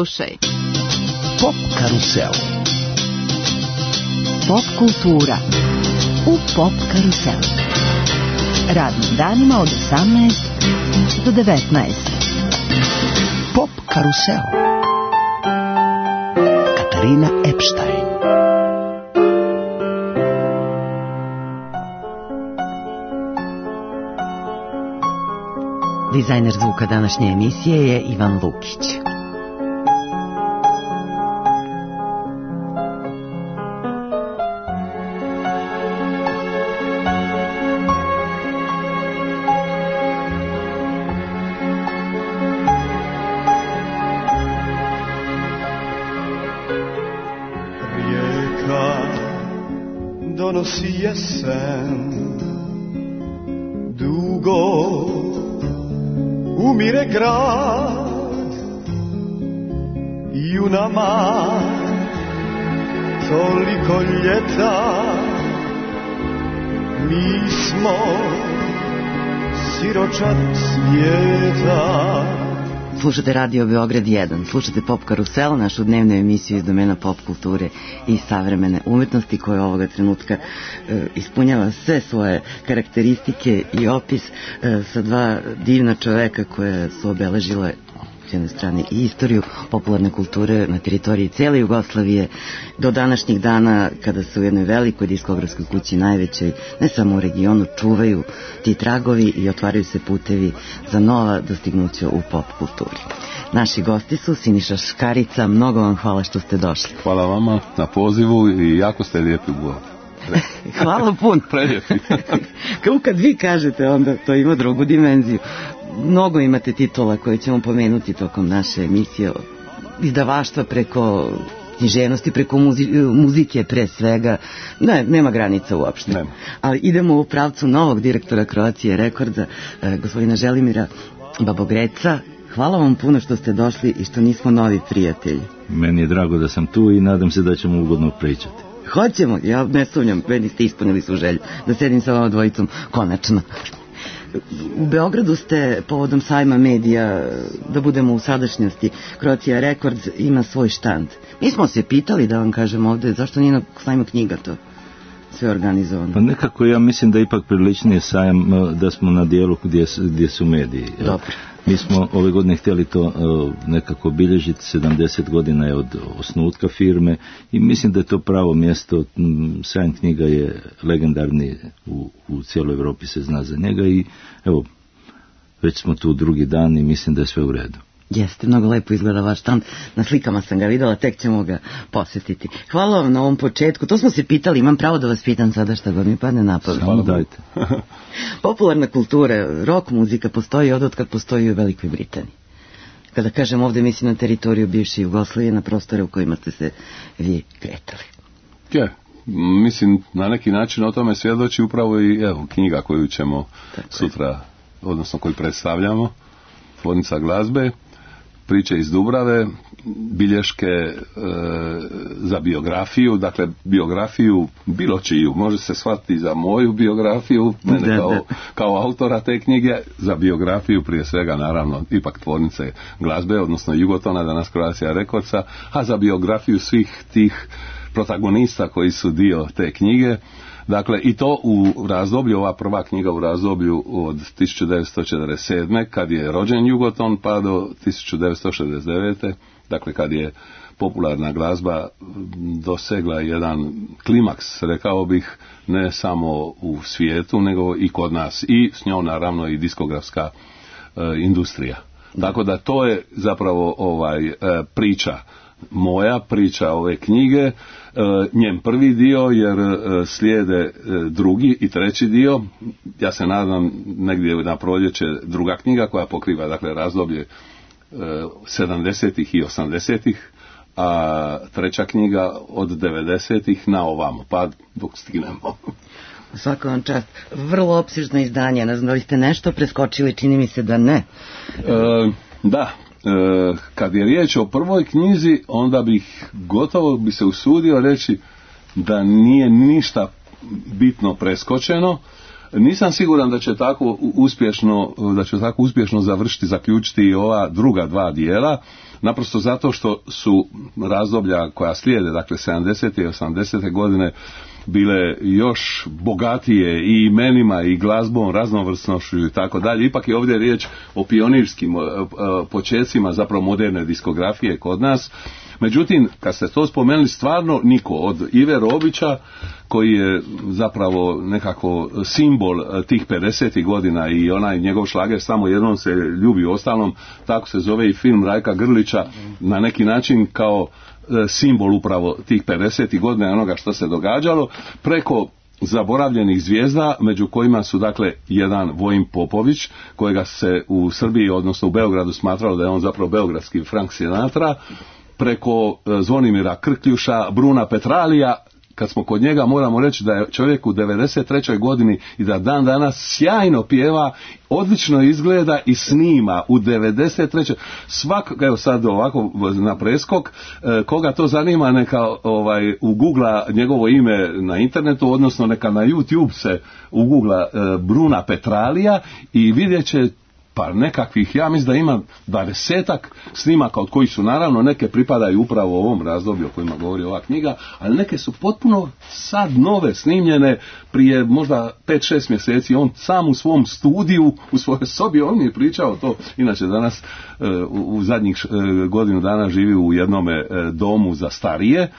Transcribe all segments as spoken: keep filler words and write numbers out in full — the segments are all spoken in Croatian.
Slušaj. Pop karusel. Pop kultura u Pop karuselu. Radnim danima od osamnaest do devetnaest. Pop karusel. Katarina Epstein. Dizajner zvuka današnje emisije je Ivan Lukić. Rijeka donosi jesen, dugo umire grad i u nama toliko ljeta, mi smo siročad svijeta. Slušate Radio Beograd jedan, slušate Pop Karusel, našu dnevnu emisiju iz domena pop kulture i savremene umetnosti koja ovoga trenutka e, ispunjava sve svoje karakteristike i opis e, sa dva divna čoveka koja su obeležile s jedne strane i istoriju popularne kulture na teritoriji cijele Jugoslavije do današnjih dana kada se u jednoj velikoj diskografskoj kući, najvećoj, ne samo u regionu, čuvaju ti tragovi i otvaraju se putevi za nova dostignuća u pop kulturi. Naši gosti su Siniša Škarica, mnogo vam hvala što ste došli. Hvala vama na pozivu i jako ste lijepi u govoru. Hvala puno. Prelijepi. Kao kad vi kažete, onda to ima drugu dimenziju. Mnogo imate titula koje ćemo pomenuti tokom naše emisije, izdavaštva preko književnosti, preko muzi, muzike pre svega, ne, nema granica uopšte. Nema. Ali idemo u pravcu novog direktora Croatia Recordsa, eh, gospodina Želimira Babogreca. Hvala vam puno što ste došli i što nismo novi prijatelji. Meni je drago da sam tu i nadam se da ćemo ugodno pričati. Hoćemo, ja ne sumnjam, meni ste ispunili svu želju da sedim sa vama dvojicom, konačno. U Beogradu ste povodom sajma medija, da budemo u sadašnjosti, Croatia Records ima svoj štand. Mi smo se pitali, da vam kažem ovde, zašto nije na sajmu knjiga to sve organizovano? Pa nekako ja mislim da ipak priličnije sajam da smo na dijelu gdje, gdje su mediji. Dobro. Mi smo ove godine htjeli to uh, nekako bilježiti, sedamdeset godina je od osnutka firme i mislim da je to pravo mjesto. Sajam knjiga je legendarni, u, u cijeloj Europi se zna za njega i evo, već smo tu drugi dan i mislim da je sve u redu. Jeste, mnogo lepo izgleda vaš štand. Na slikama sam ga videla, tek ćemo ga posjetiti. Hvala vam na ovom početku. To smo se pitali, imam pravo da vas pitam sada šta god mi padne na pamet. Samo dajte. Popularna kultura, rock muzika postoji od kad postoji u Velikoj Britaniji. Kada kažem ovdje, mislim na teritoriju bivše Jugoslavije, na prostore u kojima ste se vi kretali. Je, mislim, na neki način o tome svjedoči upravo i evo, knjiga koju ćemo Tako sutra, je. odnosno koju predstavljamo, Tvornica glazbe, priče iz Dubrave, bilješke e, za biografiju, dakle biografiju bilo čiju, može se shvatiti za moju biografiju, mene da, kao, da. kao autora te knjige, za biografiju prije svega naravno ipak Tvornice glazbe, odnosno Jugotona, danas Croatia Recordsa, a za biografiju svih tih protagonista koji su dio te knjige. Dakle, i to u razdoblju, ova prva knjiga u razdoblju od tisuću devetsto četrdeset sedme kad je rođen Jugoton, pa do tisuću devetsto šezdeset devete dakle kad je popularna glazba dosegla jedan klimaks, rekao bih, ne samo u svijetu, nego i kod nas. I s njom naravno i diskografska e, industrija. Tako da to je zapravo ovaj e, priča. Moja priča ove knjige, njen prvi dio, jer slijede drugi i treći dio. Ja se nadam negdje na proljeće druga knjiga koja pokriva dakle razdoblje sedamdesetih i osamdesetih, a treća knjiga od devedesetih na ovamo, pa dok stignemo. Svaka vam čast. Vrlo opsežno izdanje, ne znam da li ste nešto preskočili, čini mi se da ne. E, da. Kad je riječ o prvoj knjizi, onda bih gotovo bi se usudio reći da nije ništa bitno preskočeno. Nisam siguran da će tako uspješno, da će tako uspješno završiti, zaključiti i ova druga dva dijela, naprosto zato što su razdoblja koja slijede, dakle sedamdesete i osamdesete godine, bile još bogatije i imenima i glazbom, raznovrsnošću i tako dalje. Ipak je ovdje riječ o pionirskim počecima zapravo moderne diskografije kod nas. Međutim, kad ste to spomenuli, stvarno niko od Ive Robića, koji je zapravo nekako simbol tih pedesetih godina i onaj njegov šlager Samo jednom se ljubi, ostalom, tako se zove i film Rajka Grlića, na neki način kao simbol upravo tih pedesetih godina i onoga što se događalo, preko zaboravljenih zvijezda, među kojima su dakle jedan Vojin Popović, kojega se u Srbiji, odnosno u Beogradu, smatralo da je on zapravo beogradski Frank Sinatra, preko Zvonimira Krkljuša, Bruna Petralija. Kad smo kod njega, moramo reći da je čovjek u devedeset trećoj godini i da dan danas sjajno pjeva, odlično izgleda i snima u devedeset trećoj Svak, evo sad ovako na preskok, koga to zanima, neka ovaj, ugugla njegovo ime na internetu, odnosno neka na YouTube se ugugla Bruna Petralija i vidjet će pa nekakvih, ja mislim da ima dvadesetak snimaka, od kojih su naravno neke pripadaju upravo ovom razdoblju o kojima govori ova knjiga, ali neke su potpuno sad nove, snimljene prije možda pet šest mjeseci. On sam u svom studiju, u svojoj sobi, on mi je pričao to, inače danas u, u zadnjih godinu dana živi u jednome domu za starije,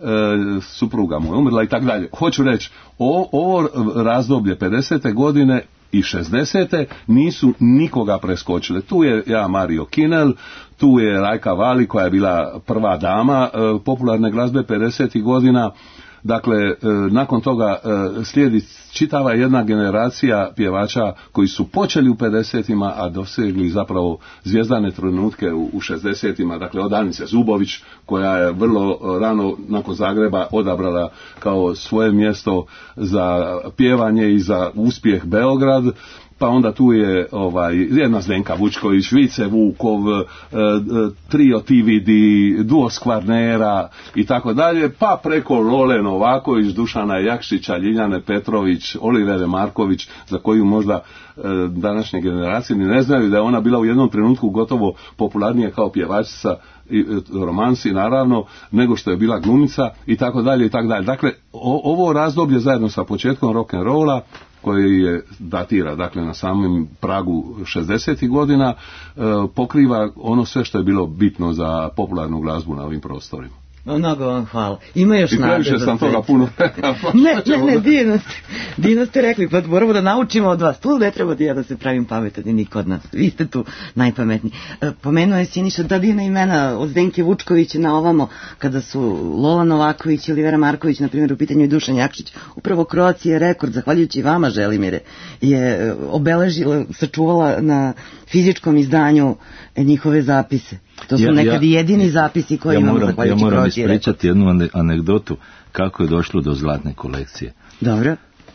supruga mu je umrla i tako dalje. Hoću reći, o, ovo razdoblje pedesete godine i šezdesete nisu nikoga preskočile. Tu je ja Mario Kinel, tu je Rajka Vali koja je bila prva dama e, popularne glazbe pedesetih godina. Dakle, e, nakon toga e, slijedi čitava jedna generacija pjevača koji su počeli u pedesetima, a dosegli zapravo zvijezdane trenutke u, u šezdesetima. Dakle, od Anice Zubović, koja je vrlo rano nakon Zagreba odabrala kao svoje mjesto za pjevanje i za uspjeh Beograd. Pa onda tu je ovaj, jedna Zdenka Vučković, Vice Vukov, e, Trio T V D, Duo Skvarnera i tako dalje, pa preko Lole Novaković, Dušana Jakšića, Ljiljane Petrović, Olivere Marković, za koju možda e, današnje generacije ni ne znaju da je ona bila u jednom trenutku gotovo popularnija kao pjevačica, i romansi naravno, nego što je bila glumica i tako dalje i tako dalje. Dakle, o, ovo razdoblje zajedno sa početkom rock'n'rolla, koji je datira dakle na samom pragu šezdesetih godina, e, pokriva ono sve što je bilo bitno za popularnu glazbu na ovim prostorima. Mnogo vam hvala. Ima još nade. I previše sam toga puno. ne, ne, ne, divno ste, divno ste rekli, pa moramo da naučimo od vas. Tu ne treba da ja da se pravim pametan i niko od nas. Vi ste tu najpametniji. E, pomenuo je Siniša da divna imena od Zdenke Vučkovića na ovamo, kada su Lola Novaković i Olivera Marković, na primjer u pitanju i Dušan Jakšić. Upravo Croatia rekord, zahvaljujući vama, Želimire, je obeležila, sačuvala na fizičkom izdanju njihove zapise. To su ja, nekad ja, jedini zapisi koji ja imamo moram, zahvaljujući Ja moram Croatia ispričati jednu anegdotu kako je došlo do zlatne kolekcije. Dobro.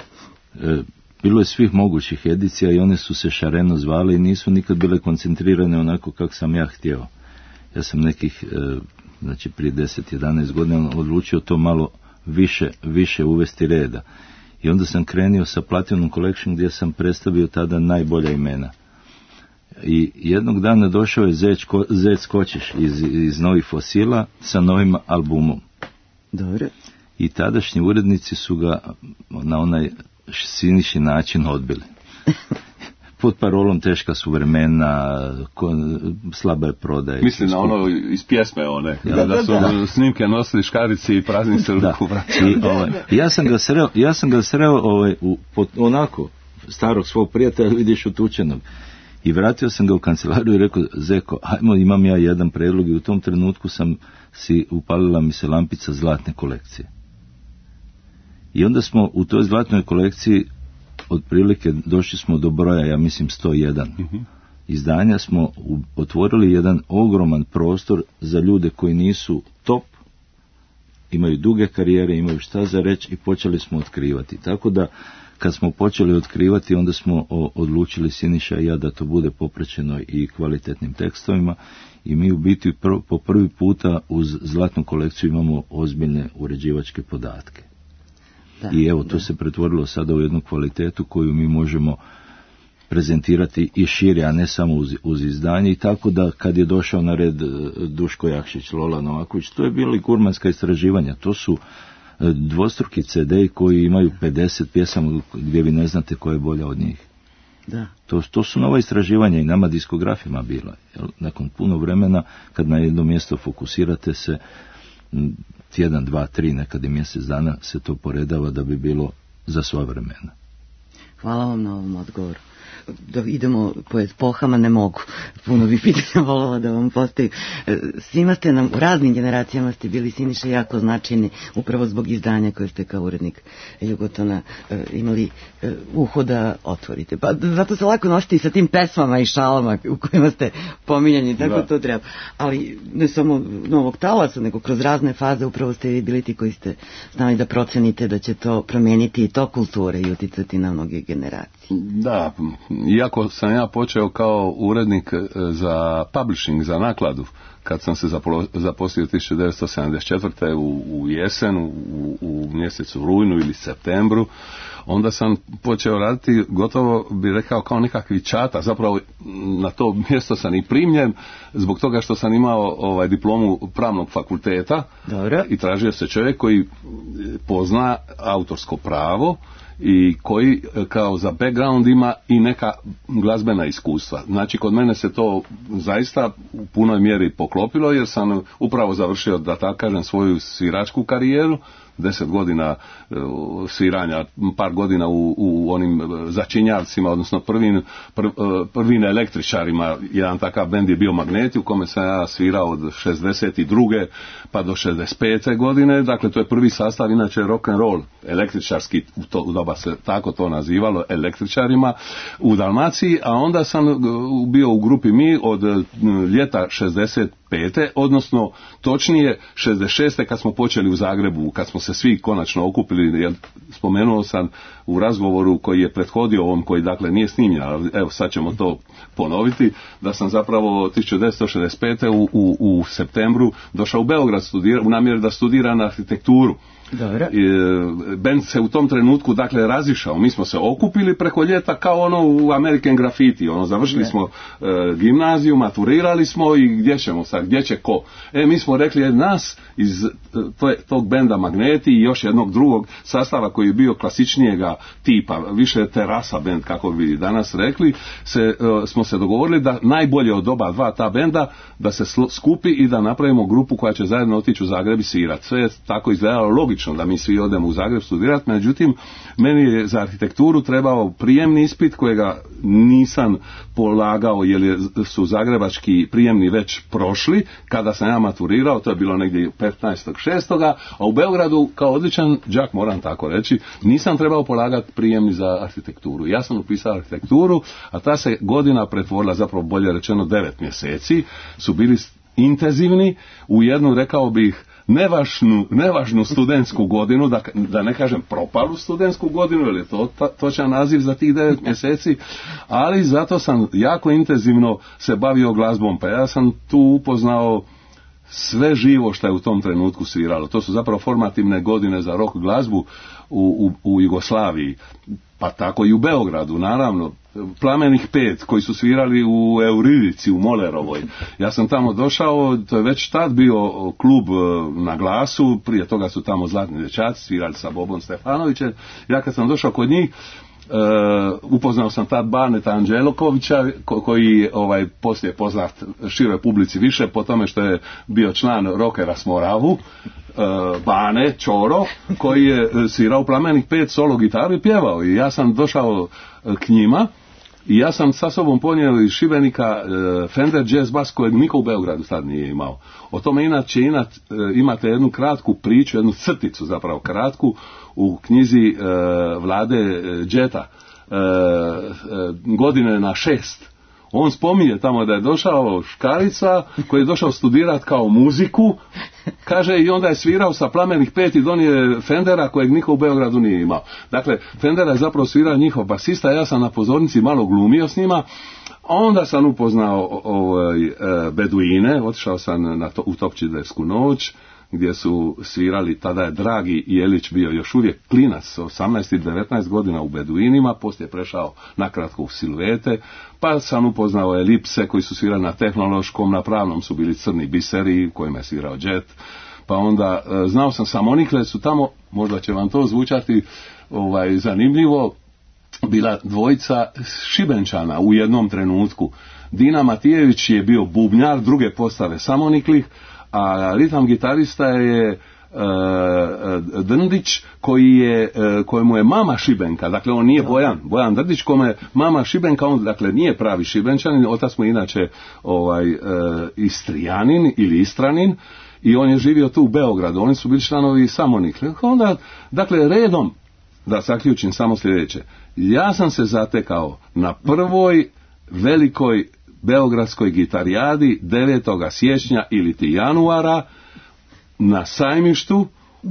E, bilo je svih mogućih edicija i one su se šareno zvale i nisu nikad bile koncentrirane onako kako sam ja htio. Ja sam nekih, e, znači prije deset jedanaest godina odlučio to malo više, više uvesti reda. I onda sam krenio sa Platinum Collection gdje sam predstavio tada najbolja imena. I jednog dana došao je Zec, Ko, Zec Kočiš iz, iz Novih Fosila sa novim albumom. Dobro. I tadašnji urednici su ga na onaj siniši način odbili. Pod parolom teška su vremena, ko, slaba je prodaja. Mislim na ono iz pjesme one, ja, da, da su da. snimke nosili škarici i prazni se ruku vraćali. Ovaj, ja sam ga sreo, ja sam ga sreo ovaj, u, pod, onako, starog svog prijatelja, vidiš utučenog. I vratio sam ga u kancelariju i rekao, Zeko, hajmo, imam ja jedan predlog, i u tom trenutku sam si upalila mi se lampica zlatne kolekcije. I onda smo u toj zlatnoj kolekciji otprilike došli smo do broja, ja mislim, sto jedan uh-huh. izdanja, smo otvorili jedan ogroman prostor za ljude koji nisu top, imaju duge karijere, imaju šta za reći i počeli smo otkrivati. Tako da kad smo počeli otkrivati, onda smo o, odlučili Siniša i ja da to bude popraćeno i kvalitetnim tekstovima i mi u biti pr, po prvi puta uz zlatnu kolekciju imamo ozbiljne uređivačke podatke. Da, I evo, to da. se pretvorilo sada u jednu kvalitetu koju mi možemo prezentirati i šire, a ne samo uz, uz izdanje, i tako da kad je došao na red Duško Jakšić, Lola Novaković, to je bili gurmanska istraživanja, to su dvostruki ce de koji imaju pedeset pjesama gdje vi ne znate koja je bolja od njih. Da. To, to su nova istraživanja i nama diskografima bila. Jel? Nakon puno vremena, kad na jedno mjesto fokusirate se, tjedan, dva, tri, nekad i mjesec dana se to poredava da bi bilo za sva vremena. Hvala vam na ovom odgovoru. Da idemo po epohama, ne mogu. Puno bi pitanja voljela da vam postavim. Svima ste nam, u raznim generacijama ste bili, Siniša, jako značajni, upravo zbog izdanja koje ste kao urednik Jugotona imali uho da otvorite. Pa zato se lako nosite i sa tim pesmama i šalama u kojima ste pominjani, tako da. To treba. Ali ne samo Novog talasa, nego kroz razne faze upravo ste vi bili ti koji ste znali da procenite da će to promijeniti i to kulture i uticati na mnoge generacije. Da, iako sam ja počeo kao urednik za publishing, za nakladu, kad sam se zaposlio tisuću devetsto sedamdeset četvrte. u, u jesen, u, u mjesecu rujnu ili septembru, onda sam počeo raditi, gotovo bi rekao, kao nekakvi čata. Zapravo na to mjesto sam i primljen zbog toga što sam imao ovaj diplomu pravnog fakulteta. Dobro. I tražio se čovjek koji pozna autorsko pravo i koji kao za background ima i neka glazbena iskustva. Znači, kod mene se to zaista u punoj mjeri poklopilo, jer sam upravo završio, da tako kažem, svoju sviračku karijeru, deset godina sviranja, par godina u, u onim začinjavcima, odnosno prvim, prv, prvim električarima. Jedan takav bend je bio Magneti, u kome sam ja svirao od šezdeset druge pa do šezdeset pete godine. Dakle, to je prvi sastav, inače rock and roll, električarski, u to u doba se tako to nazivalo, električarima u Dalmaciji, a onda sam bio u grupi Mi od ljeta šezdeset pete, odnosno točnije šezdeset šeste kad smo počeli u Zagrebu, kad smo se svi konačno okupili. Jer spomenuo sam u razgovoru koji je prethodio ovom, koji dakle nije snimljen, ali evo sad ćemo to ponoviti, da sam zapravo tisuću devetsto šezdeset pete u, u, u septembru došao u Beograd studira, u namjeri da studiram arhitekturu. Dobro. Band se u tom trenutku dakle razišao, mi smo se okupili preko ljeta kao ono u American Graffiti, ono završili ne. smo e, gimnaziju, maturirali smo i gdje ćemo sad, gdje će ko? E, mi smo rekli, nas iz to, tog benda Magneti i još jednog drugog sastava koji je bio klasičnijega tipa, više terasa band, kako bi danas rekli, se, e, smo se dogovorili da najbolje od oba dva ta benda da se sl- skupi i da napravimo grupu koja će zajedno otići u Zagreb i svirat. Sve je tako izgledalo logično da mi svi odemo u Zagreb studirati, međutim, meni je za arhitekturu trebao prijemni ispit kojega nisam polagao jer je, su zagrebački prijemni već prošli kada sam ja maturirao, to je bilo negdje petnaestog šestoga a u Beogradu kao odličan đak, moram tako reći, nisam trebao polagati prijemni za arhitekturu. Ja sam upisao arhitekturu, a ta se godina pretvorila, zapravo bolje rečeno devet mjeseci, su bili intenzivni u jednu, rekao bih, nevažnu, nevažnu studentsku godinu, da, da ne kažem propalu studentsku godinu, jer je to ta, točan naziv za tih devet mjeseci, ali zato sam jako intenzivno se bavio glazbom, pa ja sam tu upoznao sve živo što je u tom trenutku sviralo. To su zapravo formativne godine za rock glazbu u, u, u Jugoslaviji, pa tako i u Beogradu, naravno. Plamenih pet koji su svirali u Euridici, u Molerovoj. Ja sam tamo došao, to je već tad bio klub na Glasu, prije toga su tamo Zlatni dečaci svirali sa Bobom Stefanovićem. Ja kad sam došao kod njih, Uh, upoznao sam tad Barneta Anđelokovića ko, koji ovaj, poslije poznat široj publici više po tome što je bio član rockera s Moravu, uh, Bane Čoro, koji je svirao Plamenih pet solo gitaru i pjevao, i ja sam došao k njima i ja sam sa sobom ponio iz Šibenika uh, Fender Jazz Bass kojeg niko u Beogradu sad nije imao. O tome inače inat, uh, imate jednu kratku priču, jednu crticu zapravo kratku u knjizi uh, Vlade Đeta, uh, uh, godine na šest. On spominje tamo da je došao Škarica koji je došao studirati kao muziku, kaže, i onda je svirao sa Plamenih pet i donio Fendera kojeg niko u Beogradu nije imao. Dakle, Fendera je zapravo svirao njihov basista, ja sam na pozornici malo glumio s njima. Onda sam upoznao ovaj, Beduine, otišao sam na to, u Topčidersku noć, gdje su svirali, tada je Dragi Jelić bio još uvijek klinac, osamnaest i devetnaest godina u Beduinima, poslije prešao nakratko u Silvete, pa sam upoznao Elipse koji su svirali na Tehnološkom, na Pravnom su bili Crni biseri, kojima je svirao Jet, pa onda znao sam Samonikle su tamo, možda će vam to zvučati ovaj, zanimljivo, bila dvojica Šibenčana u jednom trenutku. Dina Matijević je bio bubnjar druge postave Samoniklih, a ritam gitarista je e, Drndić koji je, e, kojemu je mama Šibenka, dakle on nije Bojan, Bojan Drndić kome je mama Šibenka, on dakle nije pravi Šibenčanin, otac mu inače ovaj, e, Istrijanin ili Istranin i on je živio tu u Beogradu, oni su bili članovi Samonikli. Onda, dakle redom, da zaključim samo sljedeće, ja sam se zatekao na prvoj velikoj beogradskoj gitarijadi devetog siječnja ili ti januara na sajmištu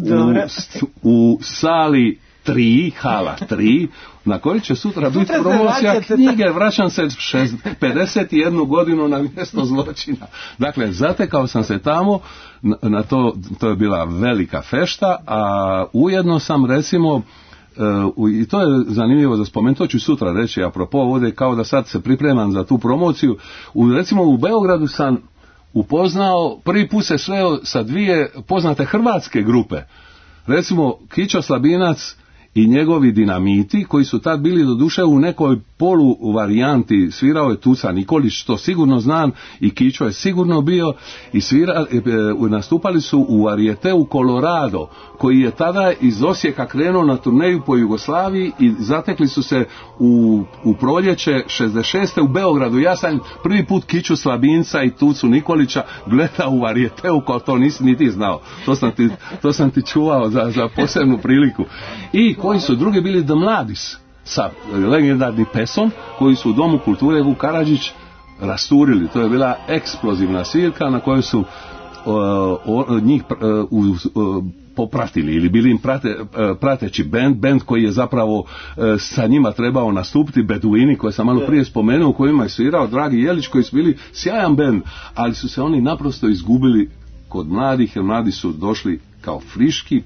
u, u sali tri, hala tri, na kojoj će sutra biti promocija knjige Vraćam se pedeset jednu godinu na mjesto zločina. Dakle, zatekao sam se tamo, na to, to je bila velika fešta, a ujedno sam recimo Uh, i to je zanimljivo za spomen, to ću sutra reći apropo ovdje, kao da sad se pripremam za tu promociju. U, recimo u Beogradu sam upoznao, prvi put se sreo sa dvije poznate hrvatske grupe, recimo Kićo Slabinac i njegovi Dinamiti, koji su tad bili doduše u nekoj polu varijanti, svirao je Tuca Nikolić, to sigurno znam, i Kićo je sigurno bio, i svira, e, e, nastupali su u Varieteu Colorado, koji je tada iz Osijeka krenuo na turneju po Jugoslaviji i zatekli su se u, u proljeće šezdeset šeste u Beogradu. Ja sam prvi put Kiću Slabinca i Tucu Nikolića gledao u Varieteu, kao to nisi niti znao. To sam ti, to sam ti čuvao za, za posebnu priliku. I koji su drugi bili The Mladis sa legendarnim Pesom, koji su u Domu kulture Vuk Karadžić rasturili. To je bila eksplozivna svirka na kojoj su uh, o, njih uh, uh, popratili ili bili im prate, uh, prateći bend, bend koji je zapravo uh, sa njima trebao nastupiti, Beduini koje sam malo prije spomenuo, u kojima je svirao Dragi Jelić, koji su bili sjajan bend, ali su se oni naprosto izgubili kod mladih, jer mladi su došli kao friški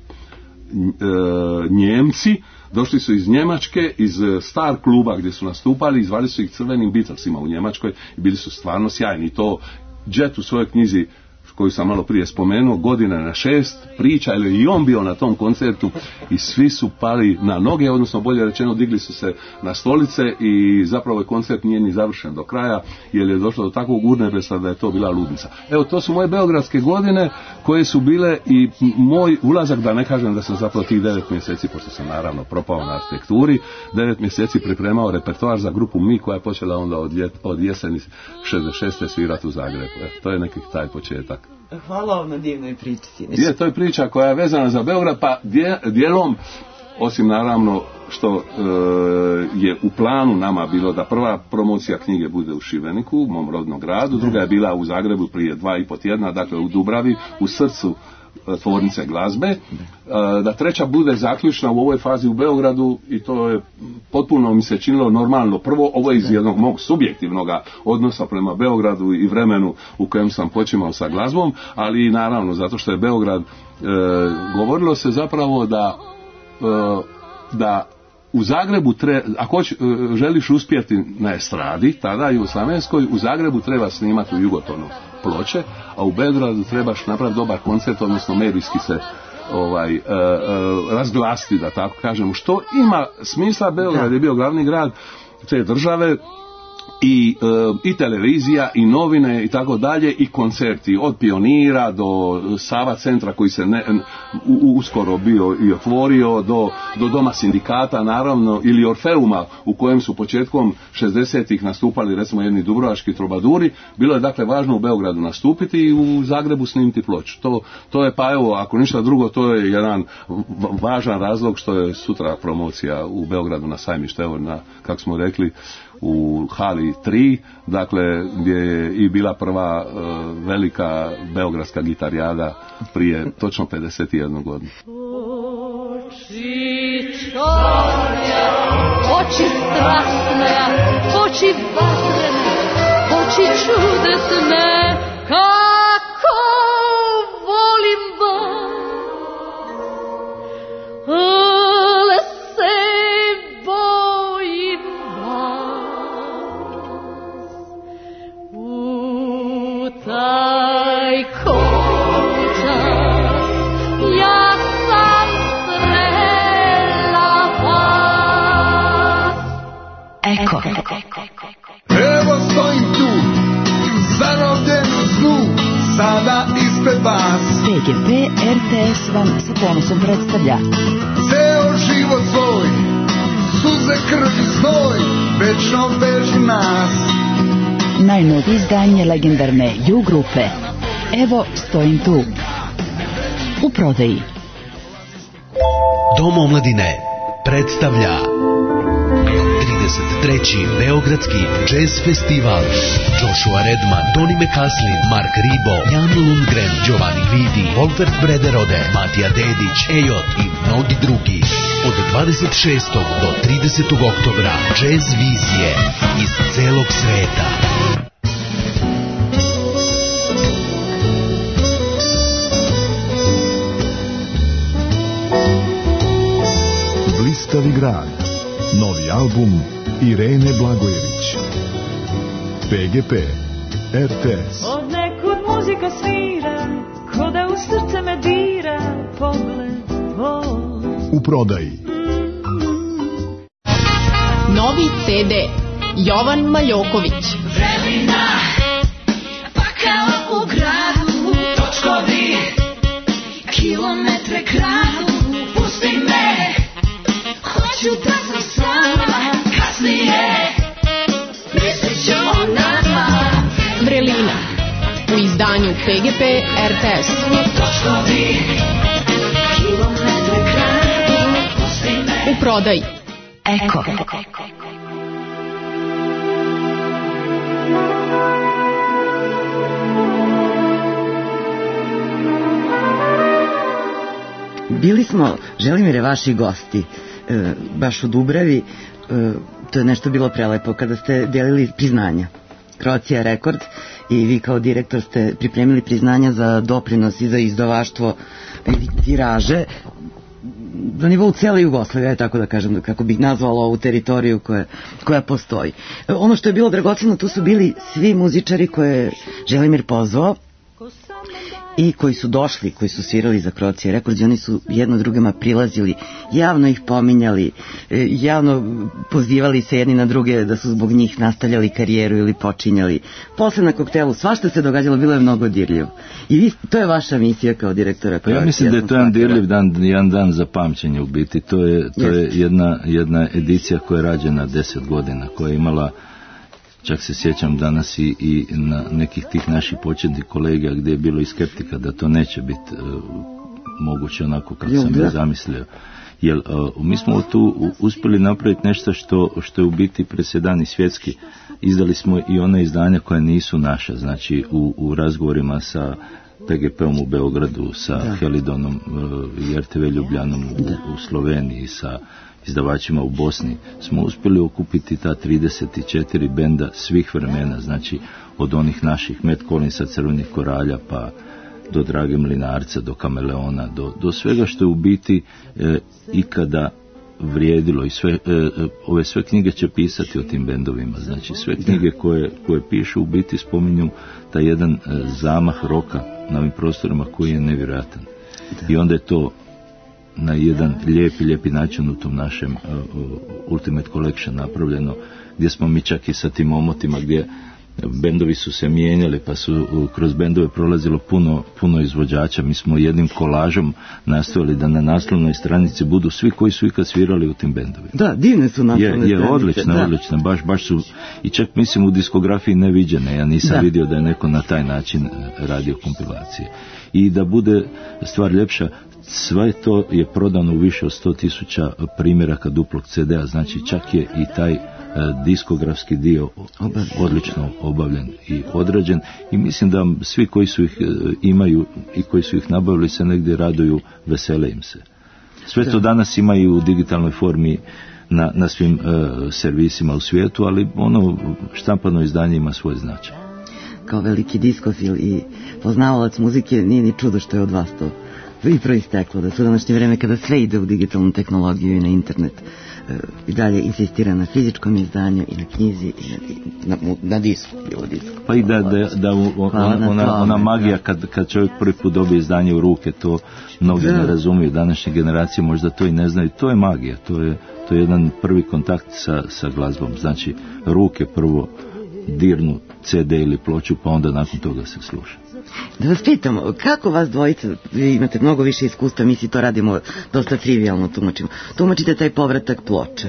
Njemci, došli su iz Njemačke, iz Star kluba gdje su nastupali, izvali su ih Crvenim Beatlesima u Njemačkoj i bili su stvarno sjajni. To Jet u svojoj knjizi koju sam malo prije spomenuo, Godina na šest, priča, ili i on bio na tom koncertu i svi su pali na noge, odnosno bolje rečeno digli su se na stolice i zapravo je koncert nije ni završen do kraja, jer je došlo do takvog urnebesa da je to bila ludnica. Evo, to su moje beogradske godine koje su bile i moj ulazak, da ne kažem da sam zapravo tih devet mjeseci, pošto sam naravno propao na arhitekturi, devet mjeseci pripremao repertoar za grupu Mi, koja je počela onda od, ljet, od jeseni šezdeset šeste svirati u Zagrebu. E, to je neki taj početak. Hvala vam na divnoj priči. Je, to je priča koja je vezana za Beograd, pa dijelom, osim naravno što e, je u planu nama bilo da prva promocija knjige bude u Šibeniku, u mom rodnom gradu, druga je bila u Zagrebu prije dva i po tjedna, dakle u Dubravi, u srcu tvornice glazbe, da treća bude zaključna u ovoj fazi u Beogradu, i to je potpuno mi se činilo normalno. Prvo, ovo je iz jednog mog subjektivnog odnosa prema Beogradu i vremenu u kojem sam počimao sa glazbom, ali i naravno zato što je Beograd, e, govorilo se zapravo da e, da u Zagrebu tre, ako hoć, želiš uspjeti na estradi, tada jugoslavenskoj, u Zagrebu treba snimati u Jugotonu ploče, a u Beogradu trebaš napraviti dobar koncert, odnosno medijski se ovaj, e, e, razglasiti, da tako kažemo, što ima smisla. Beograd je bio glavni grad te države, i, e, i televizija i novine i tako dalje, i koncerti od Pionira do Sava centra koji se ne, u, uskoro bio i otvorio, do, do Doma sindikata naravno, ili Orfeuma u kojem su početkom šezdesetih nastupali recimo jedni dubrovački trobaduri. Bilo je dakle važno u Beogradu nastupiti i u Zagrebu snimiti ploču. To, to je, pa evo, ako ništa drugo, to je jedan važan razlog što je sutra promocija u Beogradu na sajmište, evo, na, kako smo rekli, u hali tri, dakle gdje je i bila prva uh, velika beogradska gitarijada prije točno pedeset jednu godinu. Oči čorne, oči strasne, oči vatrene, oči čudesne, kako volim vas. Eko. Evo stojim tu, zarobljen u snu, sada ispred vas. P G P R T S vam sa ponosom predstavlja Ceo život svoj, suze, krv i znoj, večno vežu nas. najnovije izdanje legendarne U grupe Evo stojim tu. U prodaji. Dom omladine predstavlja trideset treći Beogradski jazz festival. Joshua Redman, Donny McCaslin, Mark Ribot, Jan Lundgren, Giovanni Guidi, Wolfert Brederode, Matija Dedić, Ejot i mnogi drugi. Od dvadeset šestog do tridesetog oktobra jazz vizije iz celog sveta. Blistavi grad. Novi album Irene Blagojević. P G P R T S. Od nekud muzika svira, ko da u srce me dira pogled tvoj. U prodaji. Novi C D Jovan Maljoković. Vremena, pa kao u gradu, točkovi, kilometre kradu, pusti me, hoću da sam sama, kasnije, mislit ću o nama. Vrelina u izdanju P G P R T S. Točkovi, kilometre kradu, pusti me. U prodaji. Eko. Bili smo, Želimire, vaši gosti, e, baš u Dubravi, e, to je nešto bilo prelepo kada ste delili priznanja. Croatia Records i vi kao direktor ste pripremili priznanja za doprinos i za izdavaštvo i tiraže na nivou cijele Jugoslavije, tako da kažem, kako bih nazvala ovu teritoriju koja, koja postoji. E, ono što je bilo dragoceno, tu su bili svi muzičari koje je Želimir pozvao i koji su došli, koji su svirali za Croatia Records, i oni su jedno drugima prilazili, javno ih pominjali, javno pozivali se jedni na druge da su zbog njih nastavljali karijeru ili počinjali. Posle na koktelu svašta se događalo, bilo je mnogo dirljivo. I vi, to je vaša misija kao direktora Croatia. Ja mislim da je to jedan dirljiv dan, jedan dan za pamćenje u biti. To je, to je jedna, jedna edicija koja je rađena deset godina, koja je imala, čak se sjećam danas i, i na nekih tih naših početnih kolega gdje je bilo i skeptika da to neće biti uh, moguće onako kako sam ja zamislio. Jer uh, mi smo tu uspjeli napraviti nešto što, što je u biti presedan i svjetski. Izdali smo i one izdanja koja nisu naša, znači u, u razgovorima sa P G P-om u Beogradu, sa da. Helidonom uh, i R T V Ljubljanom u, u Sloveniji, sa izdavačima u Bosni, smo uspjeli okupiti ta trideset četiri benda svih vremena, znači od onih naših Matt Collinsa, Crvenih koralja, pa do Drage Mlinarca, do Kameleona, do, do svega što je u biti e, ikada vrijedilo. I sve, e, ove sve knjige će pisati o tim bendovima, znači sve knjige koje, koje pišu u biti spominju taj jedan e, zamah roka na ovim prostorima koji je nevjerojatan. I onda je to na jedan lijepi, lijepi način u tom našem uh, uh, Ultimate Collection napravljeno, gdje smo mi čak i sa tim omotima gdje bendovi su se mijenjali, pa su uh, kroz bendove prolazilo puno, puno izvođača. Mi smo jednim kolažom nastojali da na naslovnoj stranici budu svi koji su ikad svirali u tim bendovima. Da, divne su naslovne stranice. Je, je odlične, da. odlične, baš, baš su, i čak mislim u diskografiji neviđene. Ja nisam da. vidio da je neko na taj način radio kompilacije. I da bude stvar ljepša, sve to je prodano u više od sto tisuća primjeraka duplog C D-a, znači čak je i taj e, diskografski dio odlično obavljen i odrađen, i mislim da svi koji su ih e, imaju i koji su ih nabavili se negdje raduju, vesele im se. Sve to danas imaju u digitalnoj formi na, na svim e, servisima u svijetu, ali ono štampano izdanje ima svoj značaj. Kao veliki diskofil i poznavalac muzike, nije ni čudo što je od vas to i proisteklo, da su današnje vreme kada sve ide u digitalnu tehnologiju i na internet, i dalje insistira na fizičkom izdanju i na knjizi i na, na, na disku, bilo disku. Pa i da, da, da u, ona, ona, ona magija kad, kad čovjek prvi put dobije izdanje u ruke, to mnogi da. ne razumiju, današnje generacije možda to i ne znaju, to je magija, to je, to je jedan prvi kontakt sa, sa glazbom, znači ruke prvo dirnu ce de ili ploču, pa onda nakon toga se sluša. Da vas pitam, kako vas dvojica, vi imate mnogo više iskustva, mi si to radimo dosta trivialno, tumačimo, tumačite taj povratak ploča.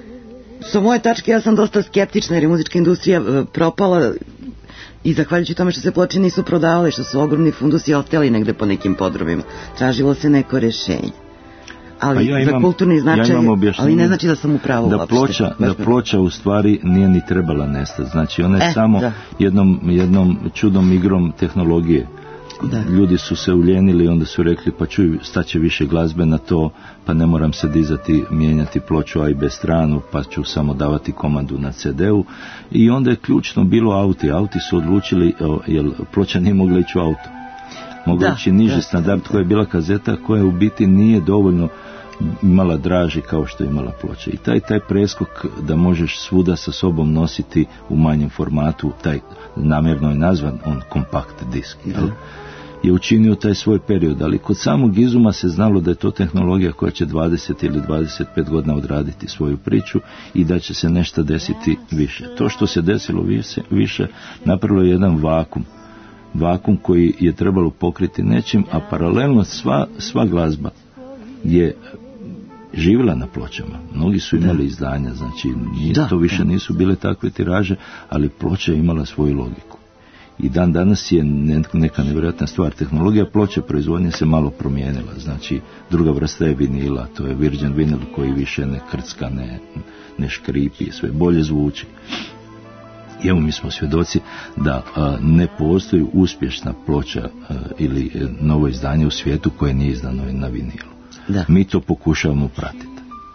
Sa moje tačke ja sam dosta skeptična jer je muzička industrija propala i zahvaljujući tome što se ploče nisu prodavale, što su ogromni fundusi ostali negde po nekim podrumima. Tražilo se neko rešenje. Ali ja imam, za kulturni značaj, ja ali ne znači da sam u pravu da ploča, da ploča u stvari nije ni trebala nestati. Znači ona je e, samo jednom, jednom čudom igrom tehnologije. Da. Ljudi su se uljenili i onda su rekli pa čuj, staće više glazbe na to, pa ne moram se dizati, mijenjati ploču A i B stranu, pa ću samo davati komandu na ce de u. I onda je ključno bilo auti. Auti su odlučili, jer ploča nije mogla ići u auto. Mogla ići niži standard koja je bila kazeta, koja u biti nije dovoljno imala draži kao što je imala ploča. I taj, taj preskok da možeš svuda sa sobom nositi u manjem formatu, taj namjerno je nazvan on kompakt disk, jel? Je učinio taj svoj period, ali kod samog izuma se znalo da je to tehnologija koja će dvadeset ili dvadeset pet godina odraditi svoju priču i da će se nešto desiti više. To što se desilo više, više napravilo je jedan vakum. Vakum koji je trebalo pokriti nečim, a paralelno sva, sva glazba je živjela na pločama. Mnogi su imali da. izdanja, znači nije, da, to više da. nisu bile takve tiraže, ali ploča je imala svoju logiku. I dan danas je neka nevjerojatna stvar. Tehnologija ploče proizvodnje se malo promijenila. Znači, druga vrsta je vinila, to je virgin vinil koji više ne krcka, ne, ne škripi, sve bolje zvuči. I evo mi smo svjedoci da a, ne postoji uspješna ploča a, ili a, novo izdanje u svijetu koje nije izdano na vinilu. Da. Mi to pokušavamo pratiti.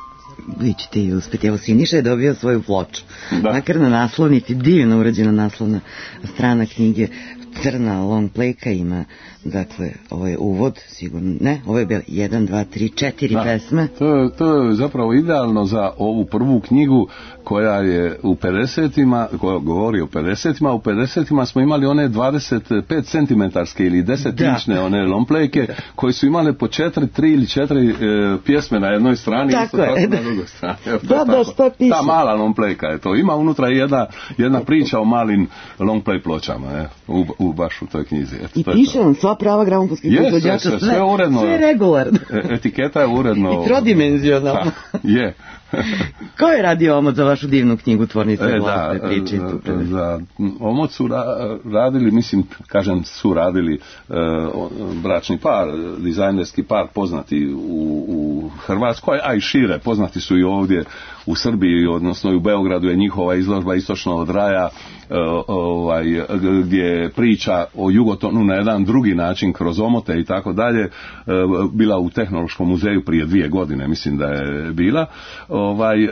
Vi ćete i uspjeti. Evo, Siniša je dobio svoju ploču. Da. Makar na naslovnici, divno urađena naslovna strana knjige, crna long playka ima, dakle, ovo je uvod, sigurno, ne, ovo je bilo jedan, dva, tri, četiri da. pesme. To, to je zapravo idealno za ovu prvu knjigu koja je u pedesetima, koja govori o pedesetima, u pedesetima smo imali one dvadeset pet centimetarske ili deset inčne one long playke koje su imale po četiri, tri ili četiri e, pjesme na jednoj strani, tako isto je, tako da. na drugoj strani. Da, da, što piše. Ta mala long playka je to. Ima unutra jedna, jedna priča o malim long play pločama, je, u, u baš u toj knjizi. Eto, i piše vam sva prava gramofonskih proizvođača, sve, sve, sve uredno. Sve regularno. Etiketa je uredno. I trodimenzionalno. Je. Ko je radio omot za vašu divnu knjigu Tvornica e, glazbe, da, priče? Za, za omot su ra, radili, mislim, kažem su radili uh, bračni par, dizajnerski par poznati u, u Hrvatskoj, a i šire, poznati su i ovdje u Srbiji, odnosno i u Beogradu je njihova izložba Istočno od raja, uh, ovaj, gdje priča o Jugotonu na jedan drugi način kroz omote i tako dalje, uh, bila u Tehnološkom muzeju prije dvije godine, mislim da je bila, ovaj, uh,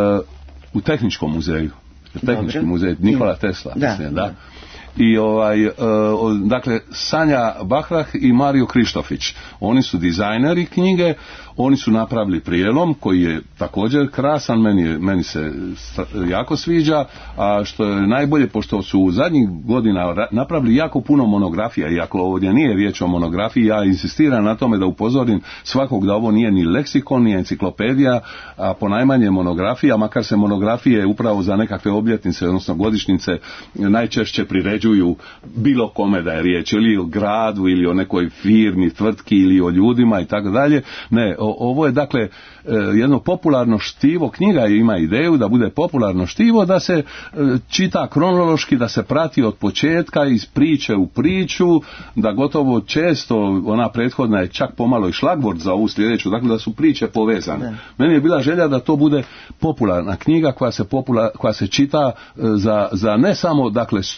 u Tehničkom muzeju, Tehnički Dobre. muzej Nikola Tesla, da. Mislim, da. I ovaj, uh, dakle, Sanja Bahrah i Mario Krištofić, oni su dizajneri knjige, oni su napravili prijelom koji je također krasan, meni, meni se jako sviđa, a što je najbolje, pošto su u zadnjih godina napravili jako puno monografija, iako ovdje nije riječ o monografiji, ja insistiram na tome da upozorim svakog da ovo nije ni leksikon, ni enciklopedija, a ponajmanje monografija, makar se monografije upravo za nekakve obljetnice, odnosno godišnjice, najčešće priređuju bilo kome da je riječ, ili o gradu, ili o nekoj firmi, tvrtki, ili o ljudima i tako dalje. Ne, ovo je dakle jedno popularno štivo, knjiga ima ideju da bude popularno štivo, da se čita kronološki, da se prati od početka iz priče u priču, da gotovo često ona prethodna je čak pomalo i šlagvort za ovu sljedeću, dakle da su priče povezane. Ne. Meni je bila želja da to bude popularna knjiga koja se, popula, koja se čita za, za ne samo dakle struku,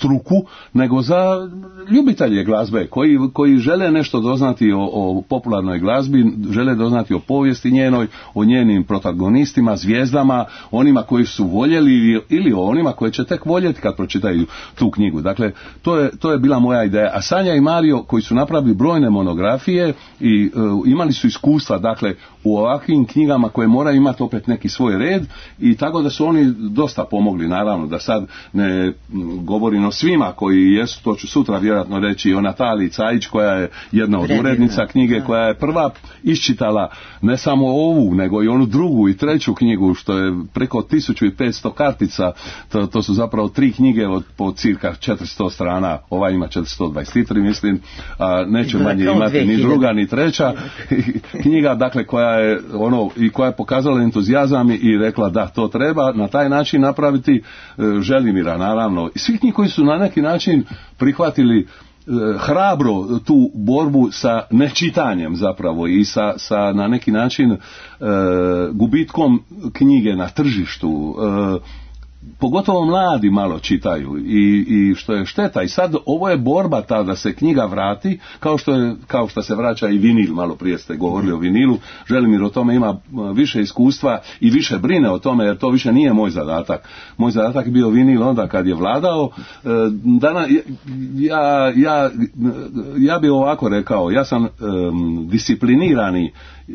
nego za ljubitelje glazbe koji, koji žele nešto doznati o, o popularnoj glazbi, žele doznati o povijesti njenoj, o njenim protagonistima, zvijezdama, onima koji su voljeli ili o onima koje će tek voljeti kad pročitaju tu knjigu. Dakle, to je, to je bila moja ideja. A Sanja i Mario koji su napravili brojne monografije i uh, imali su iskustva, dakle, u ovakvim knjigama koje moraju imati opet neki svoj red i tako da su oni dosta pomogli, naravno, da sad ne govorim o svima koji jesu, to ću sutra vjerojatno reći, o Nataliji Cajić koja je jedna od urednica knjige, koja je prva iščitala ne samo ovu, nego i onu drugu i treću knjigu, što je preko tisuću petsto kartica, to, to su zapravo tri knjige od po cirka četiristo strana, ova ima četiristo dvadeset tri, mislim, a neće manje imati ni druga ni treća knjiga, dakle, koja je ono, i koja je pokazala entuzijazam i rekla da to treba na taj način napraviti. Želimira, naravno, i svih njih koji su na neki način prihvatili hrabro tu borbu sa nečitanjem zapravo i sa, sa na neki način e, gubitkom knjige na tržištu. E, pogotovo mladi malo čitaju i, i što je šteta. I sad ovo je borba ta da se knjiga vrati, kao što, je, kao što se vraća i vinil, malo prije ste govorili o vinilu. Želimir o tome ima više iskustva i više brine o tome, jer to više nije moj zadatak. Moj zadatak je bio vinil onda kad je vladao. Dana, ja, ja, ja bi ovako rekao, ja sam um, disciplinirani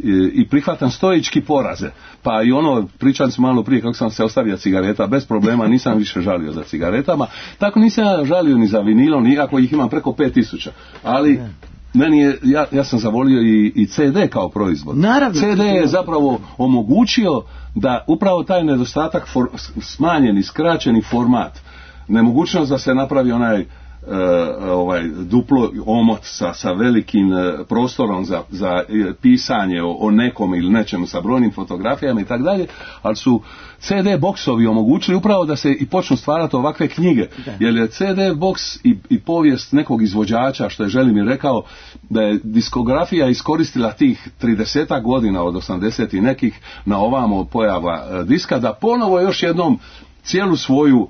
i prihvatam stoički poraze. Pa i ono, pričali smo malo prije kako sam se ostavio cigareta, bez problema, nisam više žalio za cigaretama, tako nisam žalio ni za vinilom, nikako ih imam preko pet tisuća, ali meni je, ja, ja sam zavolio i, i ce de kao proizvod. Naravno, ce de je zapravo omogućio da upravo taj nedostatak, for, smanjeni, skraćeni format, nemogućnost da se napravi onaj Uh, ovaj duplo omot sa, sa velikim uh, prostorom za, za uh, pisanje o, o nekom ili nečemu sa brojnim fotografijama i tako dalje, ali su ce de boksovi omogućili upravo da se i počnu stvarati ovakve knjige, da. Jer je ce de boks i, i povijest nekog izvođača, što je Želimir rekao, da je diskografija iskoristila tih tridesetak godina od osamdeset i nekih na ovamo pojava uh, diska, da ponovo još jednom cijelu svoju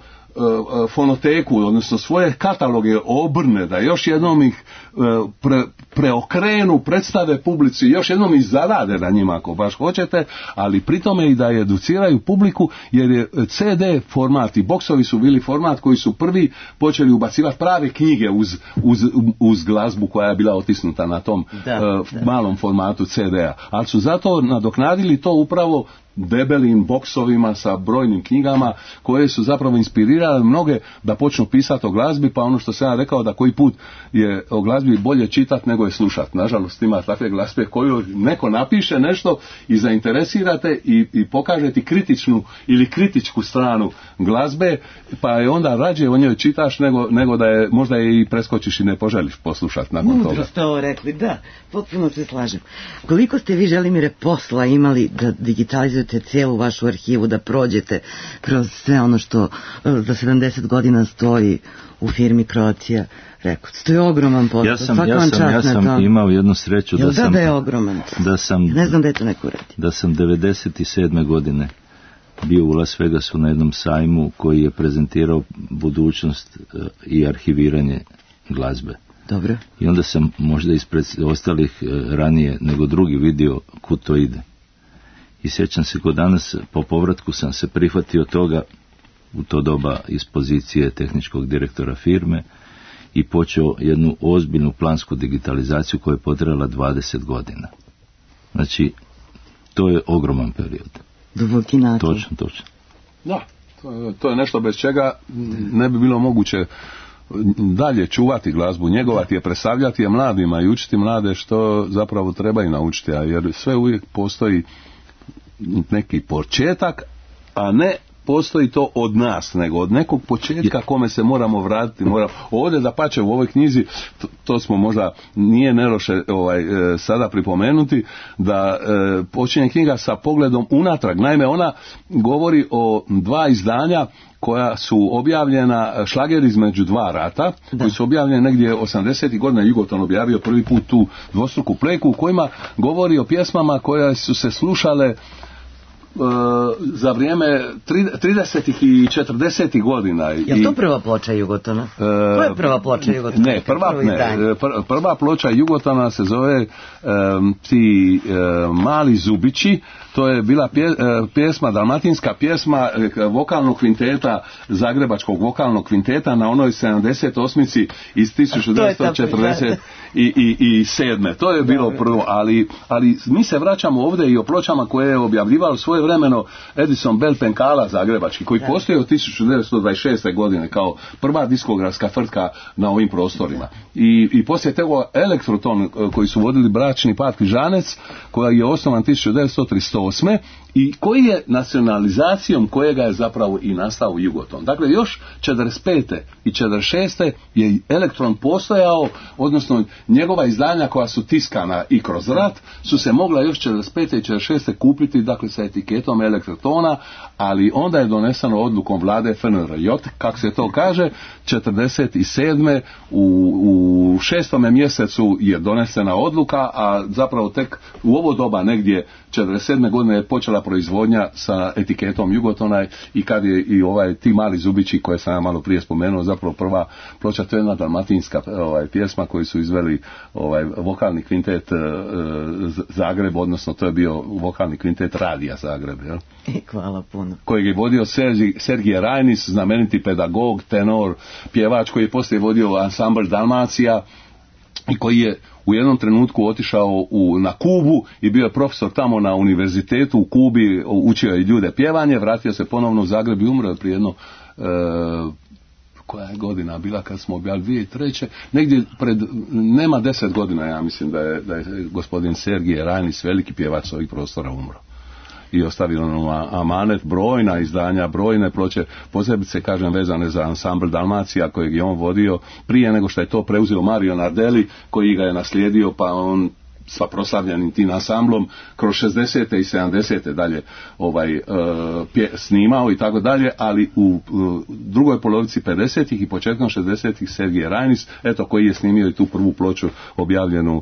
fonoteku, odnosno svoje kataloge obrne, da još jednom ih pre, preokrenu, predstave publici, još jednom ih zarade na njima ako baš hoćete, ali pritome i da educiraju publiku, jer je ce de format i boksovi su bili format koji su prvi počeli ubacivati prave knjige uz, uz, uz glazbu koja je bila otisnuta na tom da, uh, da. malom formatu ce de-a, ali su zato nadoknadili to upravo debelim boksovima sa brojnim knjigama koje su zapravo inspirirale mnoge da počnu pisati o glazbi, pa ono što sam ja rekao da koji put je o glazbi bolje čitati nego je slušati. Nažalost ima takve glazbe koju neko napiše nešto i zainteresirate i, i pokaže ti kritičnu ili kritičku stranu glazbe, pa je onda rađe o njoj čitaš nego, nego da je možda je i preskočiš i ne poželiš poslušati nakon Mudro toga. Mudro ste ovo rekli, da, potpuno se slažem. Koliko ste vi, Želimire, posla imali da digitalizujete cijelu vašu arhivu, da prođete kroz sve ono što za sedamdeset godina stoji u firmi Croatia Records? To je ogroman posao. Ja sam, ja sam, ja sam imao jednu sreću da, da sam, da je ogroman. Da sam, ne znam da je to neko radi. Da sam devedeset sedme godine bio u Las Vegasu na jednom sajmu koji je prezentirao budućnost i arhiviranje glazbe. Dobro. I onda sam možda ispred ostalih ranije nego drugi vidio kud to ide. I sjećam se, kod danas po povratku sam se prihvatio toga u to doba iz pozicije tehničkog direktora firme i počeo jednu ozbiljnu plansku digitalizaciju koja je potrebala dvadeset godina. Znači, to je ogroman period. Duboki napor. Točno, točno. Da, to, to je nešto bez čega ne bi bilo moguće dalje čuvati glazbu, njegovati je, predstavljati je mladima i učiti mlade što zapravo trebaju naučiti, a jer sve uvijek postoji neki početak, a ne postoji to od nas, nego od nekog početka kome se moramo vratiti. Moramo. Ovdje da pače u ovoj knjizi, to, to smo možda, nije neloše ovaj, e, sada pripomenuti, da e, počinje knjiga sa pogledom unatrag. Naime, ona govori o dva izdanja koja su objavljena, šlager između dva rata, da. koji su objavljeni negdje osamdesetih godina. Jugoton objavio prvi put tu dvostruku pleku u kojima govori o pjesmama koje su se slušale za vrijeme tridesetih i četrdesetih godina. Je li to prva ploča Jugotona? Ko je prva ploča Jugotona? Ne, prva, ne, prva ploča Jugotona se zove um, ti um, Mali zubići. To je bila pje, pjesma, dalmatinska pjesma vokalnog kvinteta, zagrebačkog vokalnog kvinteta na onoj sedamdeset osmici iz tisuću devetsto četrdeset sedme. To je bilo prvo, ali, ali mi se vraćamo ovdje i o pločama koje je objavljivao svoje vremeno Edison Bell Penkala zagrebački, koji postoji od tisuću devetsto dvadeset šeste godine kao prva diskografska tvrtka na ovim prostorima. I, i poslije toga Elektroton, koji su vodili bračni par Križanec, koji je osnovan tisuću devetsto trideset osme i koji je nacionalizacijom kojega je zapravo i nastao Jugoton. Dakle, još četrdeset pete i četrdeset šeste je Elektron postojao, odnosno njegova izdanja koja su tiskana i kroz rat su se mogla još četrdeset pete i četrdeset šeste kupiti, dakle, sa etiketom Elektrotona, ali onda je doneseno odlukom vlade F N R J, kako se to kaže, četrdeset sedme u, u šestome mjesecu je donesena odluka, a zapravo tek u ovo doba negdje četrdeset sedme godine je počela proizvodnja sa etiketom Jugotona i kad je i ovaj ti Mali zubići koje sam ja malo prije spomenuo, zapravo prva ploča, to je jedna dalmatinska ovaj, pjesma koju su izveli ovaj, vokalni kvintet e, Zagreb, odnosno to je bio vokalni kvintet Radija Zagreb. Jel? Hvala puno. Kojeg je vodio Sergi, Sergije Rajnis, znameniti pedagog, tenor, pjevač koji je poslije vodio ansambl Dalmacija i koji je u jednom trenutku otišao u, na Kubu i bio je profesor tamo na univerzitetu u Kubi, učio je ljude pjevanje, vratio se ponovno u Zagreb i umro je prije jedno e, koja je godina bila kad smo objavili dvije tisuće treće negdje pred, nema deset godina, ja mislim da je, da je gospodin Sergije Rajnis, veliki pjevač ovih prostora, umro. I ostavio nam amanet, brojna izdanja, brojne ploče, posebice, kažem, vezane za ansambl Dalmacija kojeg je on vodio prije nego što je to preuzeo Mario Nardelli, koji ga je naslijedio, pa on sa proslavljenim tim ansamblom kroz šezdesete i sedamdesete dalje ovaj, uh, pje, snimao i tako dalje, ali u uh, drugoj polovici pedesetih i početkom šezdesetih Sergije Rajnis, eto, koji je snimio i tu prvu ploču objavljenu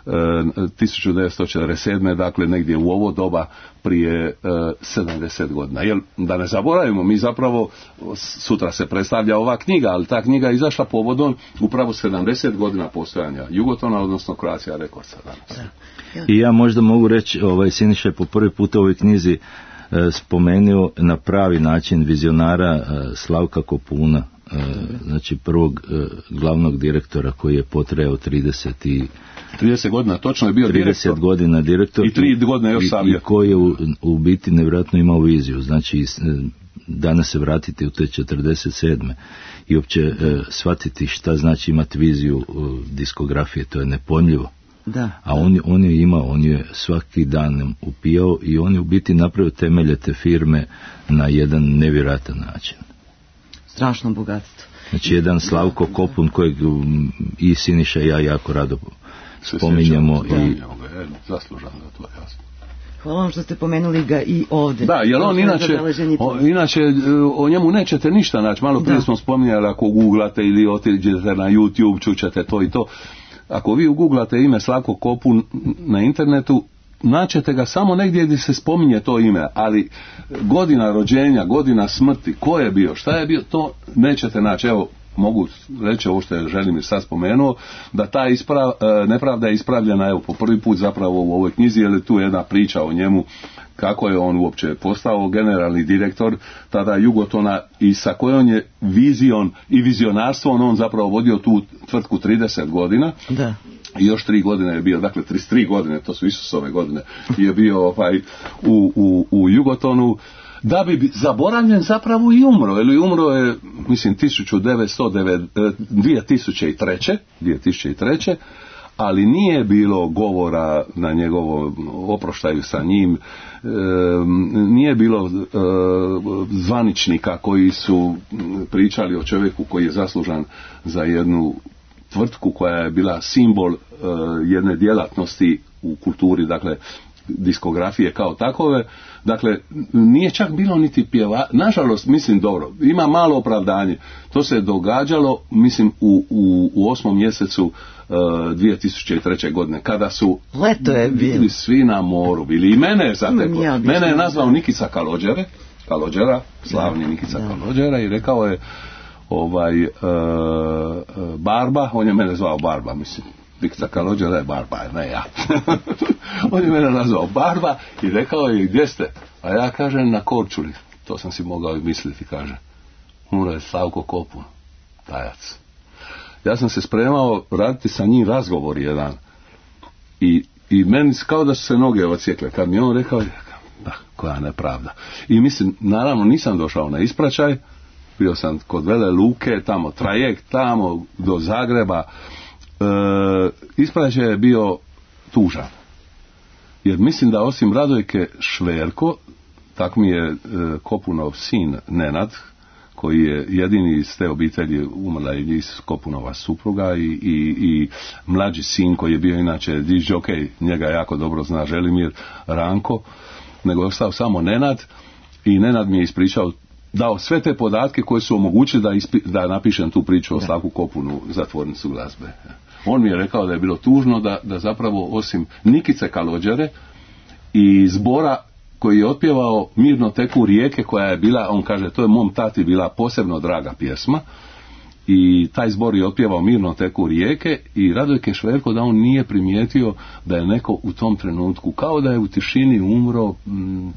tisuću devetsto četrdeset sedme, dakle negdje u ovo doba prije uh, sedamdeset godina. Jer, da ne zaboravimo, mi zapravo sutra se predstavlja ova knjiga, ali ta knjiga je izašla povodom upravo sedamdeset godina postojanja Jugotona, odnosno Croatia Recordsa danas. I ja možda mogu reći, ovaj, Siniša je po prvi put u ovoj knjizi e, spomenuo na pravi način vizionara e, Slavka Kopuna, e, znači prvog e, glavnog direktora koji je potrajao trideset i trideset godina, točno je bio trideset direktor. godina direktor. I tri godine još sam je. I koji je u, u biti nevjerojatno imao viziju. Znači, danas se vratiti u te četrdeset sedme i uopće e, shvatiti šta znači imati viziju e, diskografije, to je nepojmljivo. Da, a on, on je imao, on je svaki dan upijao i on je u biti napravio temelje te firme na jedan nevjerojatan način. Strašno bogatstvo. Znači, jedan Slavko Kopun kojeg i Siniša i ja jako rado spominjemo. Da. I zaslužan za to, jasno. Hvala vam što ste pomenuli ga i ovdje. Da, jer on inače, o, inače o njemu nećete ništa naći. Malo prije da. smo spominjali, ako googlate ili otiđete na YouTube, čućete to i to. Ako vi ugooglate ime Slavko Kopun na internetu, naćete ga samo negdje gdje se spominje to ime, ali godina rođenja, godina smrti, ko je bio, šta je bio, to nećete naći. Evo, mogu reći ovo što je Želimir sad spomenuo, da ta isprav, nepravda je ispravljena evo po prvi put zapravo u ovoj knjizi, jer je tu jedna priča o njemu, kako je on uopće postao generalni direktor tada Jugotona i sa kojom je vizijom i vizionarstvom on zapravo vodio tu tvrtku trideset godina. Da. I još tri godine je bio, dakle trideset tri godine, to su Isusove godine, je bio ovaj, u, u, u Jugotonu, da bi zaboravljen zapravo i umro, ili umro je, mislim, dvije tisuće treće, ali nije bilo govora na njegovom oproštaju sa njim, e, nije bilo e, zvaničnika koji su pričali o čovjeku koji je zaslužan za jednu tvrtku koja je bila simbol e, jedne djelatnosti u kulturi, dakle diskografije kao takove. Dakle, nije čak bilo niti pjeva, nažalost, mislim, dobro, ima malo opravdanje. To se je događalo, mislim, u, u, u osmom mjesecu uh, dvije tisuće treće. godine, kada su leto je bili svi na moru, bili i mene je zateklo. Ja, mene je nazvao Nikica Kalođere, Kalođera, slavni Nikica da. Kalođera, i rekao je ovaj uh, Barba, on je mene zvao Barba, mislim. Nikica Kalođera je Barba, ne ja. On je mene nazvao Barba i rekao je, gdje ste? A ja kažem, na Korčuli. To sam si mogao i misliti, kaže. Umro je Slavko Kopun, tajac. Ja sam se spremao raditi sa njim razgovor jedan. I, i meni kao da su se noge odsjekle. Kad mi on rekao, da, koja nepravda. I mislim, naravno nisam došao na ispraćaj. Bio sam kod Vele Luke, tamo trajekt, tamo do Zagreba. E, ispraćaj je bio tužan. Jer mislim da osim Radojke Šverko, tak mi je e, Kopunov sin Nenad, koji je jedini iz te obitelji, umrla i iz Kopunova supruga, i, i, i mlađi sin koji je bio inače disk jockey, njega jako dobro zna Želimir Ranko, nego je ostao samo Nenad, i Nenad mi je ispričao, dao sve te podatke koje su omogućili da, ispi, da napišem tu priču o Slavku Kopunu za tvornicu glazbe. On mi je rekao da je bilo tužno da, da zapravo osim Nikice Kalođere i zbora koji je otpjevao Mirno teku rijeke, koja je bila, on kaže, to je mom tati bila posebno draga pjesma, i taj zbor je otpjevao Mirno teku rijeke, i Radojke Šverko da on nije primijetio da je neko u tom trenutku, kao da je u tišini umro, m,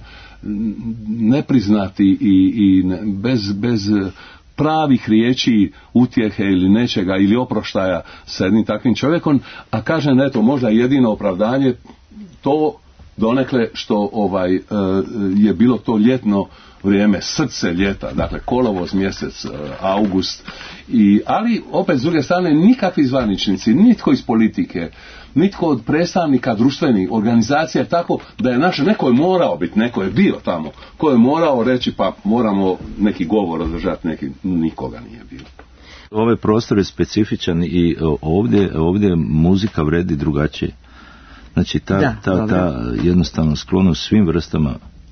nepriznati i, i bez, bez pravih riječi utjehe ili nečega ili oproštaja sa jednim takvim čovjekom, a kažem, eto, možda jedino opravdanje to donekle što ovaj je bilo to ljetno vrijeme, srce ljeta, dakle kolovoz mjesec, august, i, ali opet s druge strane nikakvi zvaničnici, nitko iz politike, nitko od predstavnika društvenih organizacija, tako da je naš, neko je morao biti, neko je bio tamo, ko je morao reći pa moramo neki govor održati, neki, nikoga nije bilo. Ovaj prostor je specifičan i ovdje, ovdje muzika vredi drugačije. Znači ta, da, ta, ta jednostavno sklonost svim vrstama.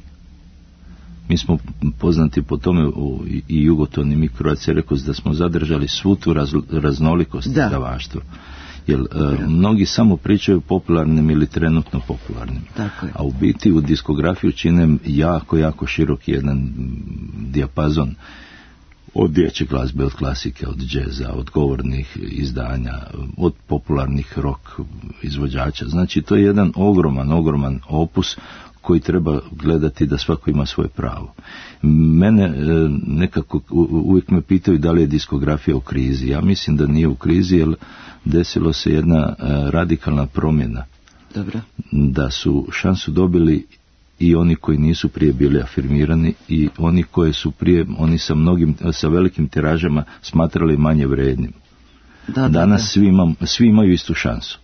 Mi smo poznati po tome u, i Jugoton i mi Croatia Records da smo zadržali svu tu raz, raznolikost izdavaštva. Jer uh, mnogi samo pričaju popularnim ili trenutno popularnim. A u biti u diskografiju čine jako, jako širok jedan dijapazon od dječje glazbe, od klasike, od džeza, od govornih izdanja, od popularnih rock izvođača. Znači to je jedan ogroman, ogroman opus koji treba gledati da svako ima svoje pravo. Mene nekako uvijek me pitaju da li je diskografija u krizi. Ja mislim da nije u krizi, jer desilo se jedna radikalna promjena. Dobro. Da su šansu dobili i oni koji nisu prije bili afirmirani i oni koji su prije, oni sa mnogim, sa velikim tiražama smatrali manje vrednim. Da, Danas da, da. Svi, imam, svi imaju istu šansu.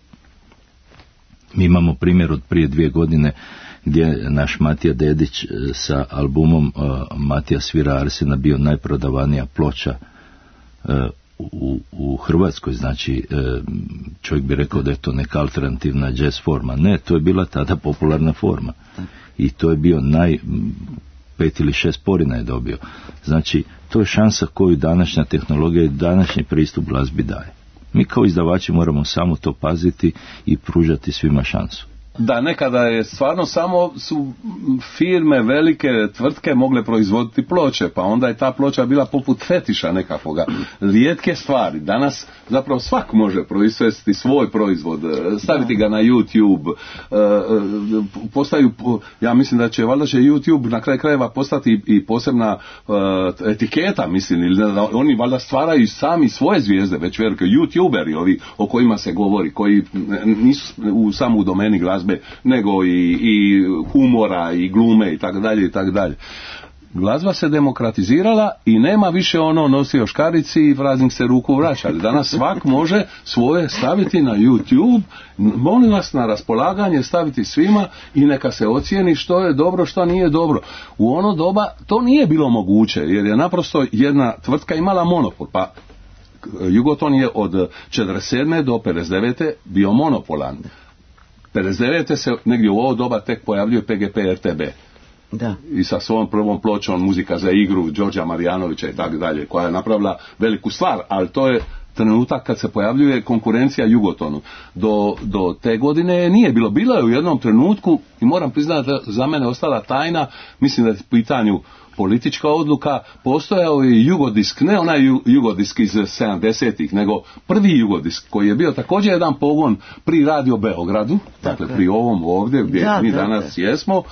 Mi imamo primjer od prije dvije godine gdje je naš Matija Dedić sa albumom uh, Matija svira Arsena bio najprodavanija ploča uh, u, u Hrvatskoj. Znači uh, čovjek bi rekao da je to neka alternativna jazz forma. Ne, to je bila tada popularna forma. I to je bio naj, pet ili šest porina je dobio. Znači, to je šansa koju današnja tehnologija i današnji pristup glazbi daje. Mi kao izdavači moramo samo to paziti i pružati svima šansu. Da, nekada je stvarno samo su firme, velike tvrtke mogle proizvoditi ploče, pa onda je ta ploča bila poput fetiša nekakvoga. Rijetke stvari. Danas zapravo svak može proizvesti svoj proizvod, staviti ga na YouTube, postaju, ja mislim da će, valjda će YouTube na kraj krajeva postati i posebna etiketa, mislim, ili da oni valjda stvaraju sami svoje zvijezde, već velike YouTuberi, ovi o kojima se govori, koji nisu u samo u domeni glazbe, nego i, i humora i glume i tako dalje i tako dalje. Glazba se demokratizirala i nema više ono nosio škarici i praznik se ruku vraćali. Danas svak može svoje staviti na YouTube, molim vas na raspolaganje staviti svima i neka se ocijeni što je dobro, što nije dobro. U ono doba to nije bilo moguće jer je naprosto jedna tvrtka imala monopol, pa Jugoton je od četrdeset sedme do pedeset devete bio monopolan. pedeset devete se negdje u ovo doba tek pojavljuje P G P R T B. Da. I sa svojom prvom pločom Muzika za igru Đorđa Marijanovića i tako dalje, koja je napravila veliku stvar, ali to je trenutak kad se pojavljuje konkurencija Jugotonu. Do, do te godine nije bilo. Bilo je u jednom trenutku, i moram priznati da za mene ostala tajna, mislim da je u pitanju politička odluka, postojao je Jugodisk, ne onaj Jugodisk iz sedamdesetih, nego prvi Jugodisk, koji je bio također jedan pogon pri Radio Beogradu, dakle pri ovom ovdje gdje da, mi danas da, jesmo,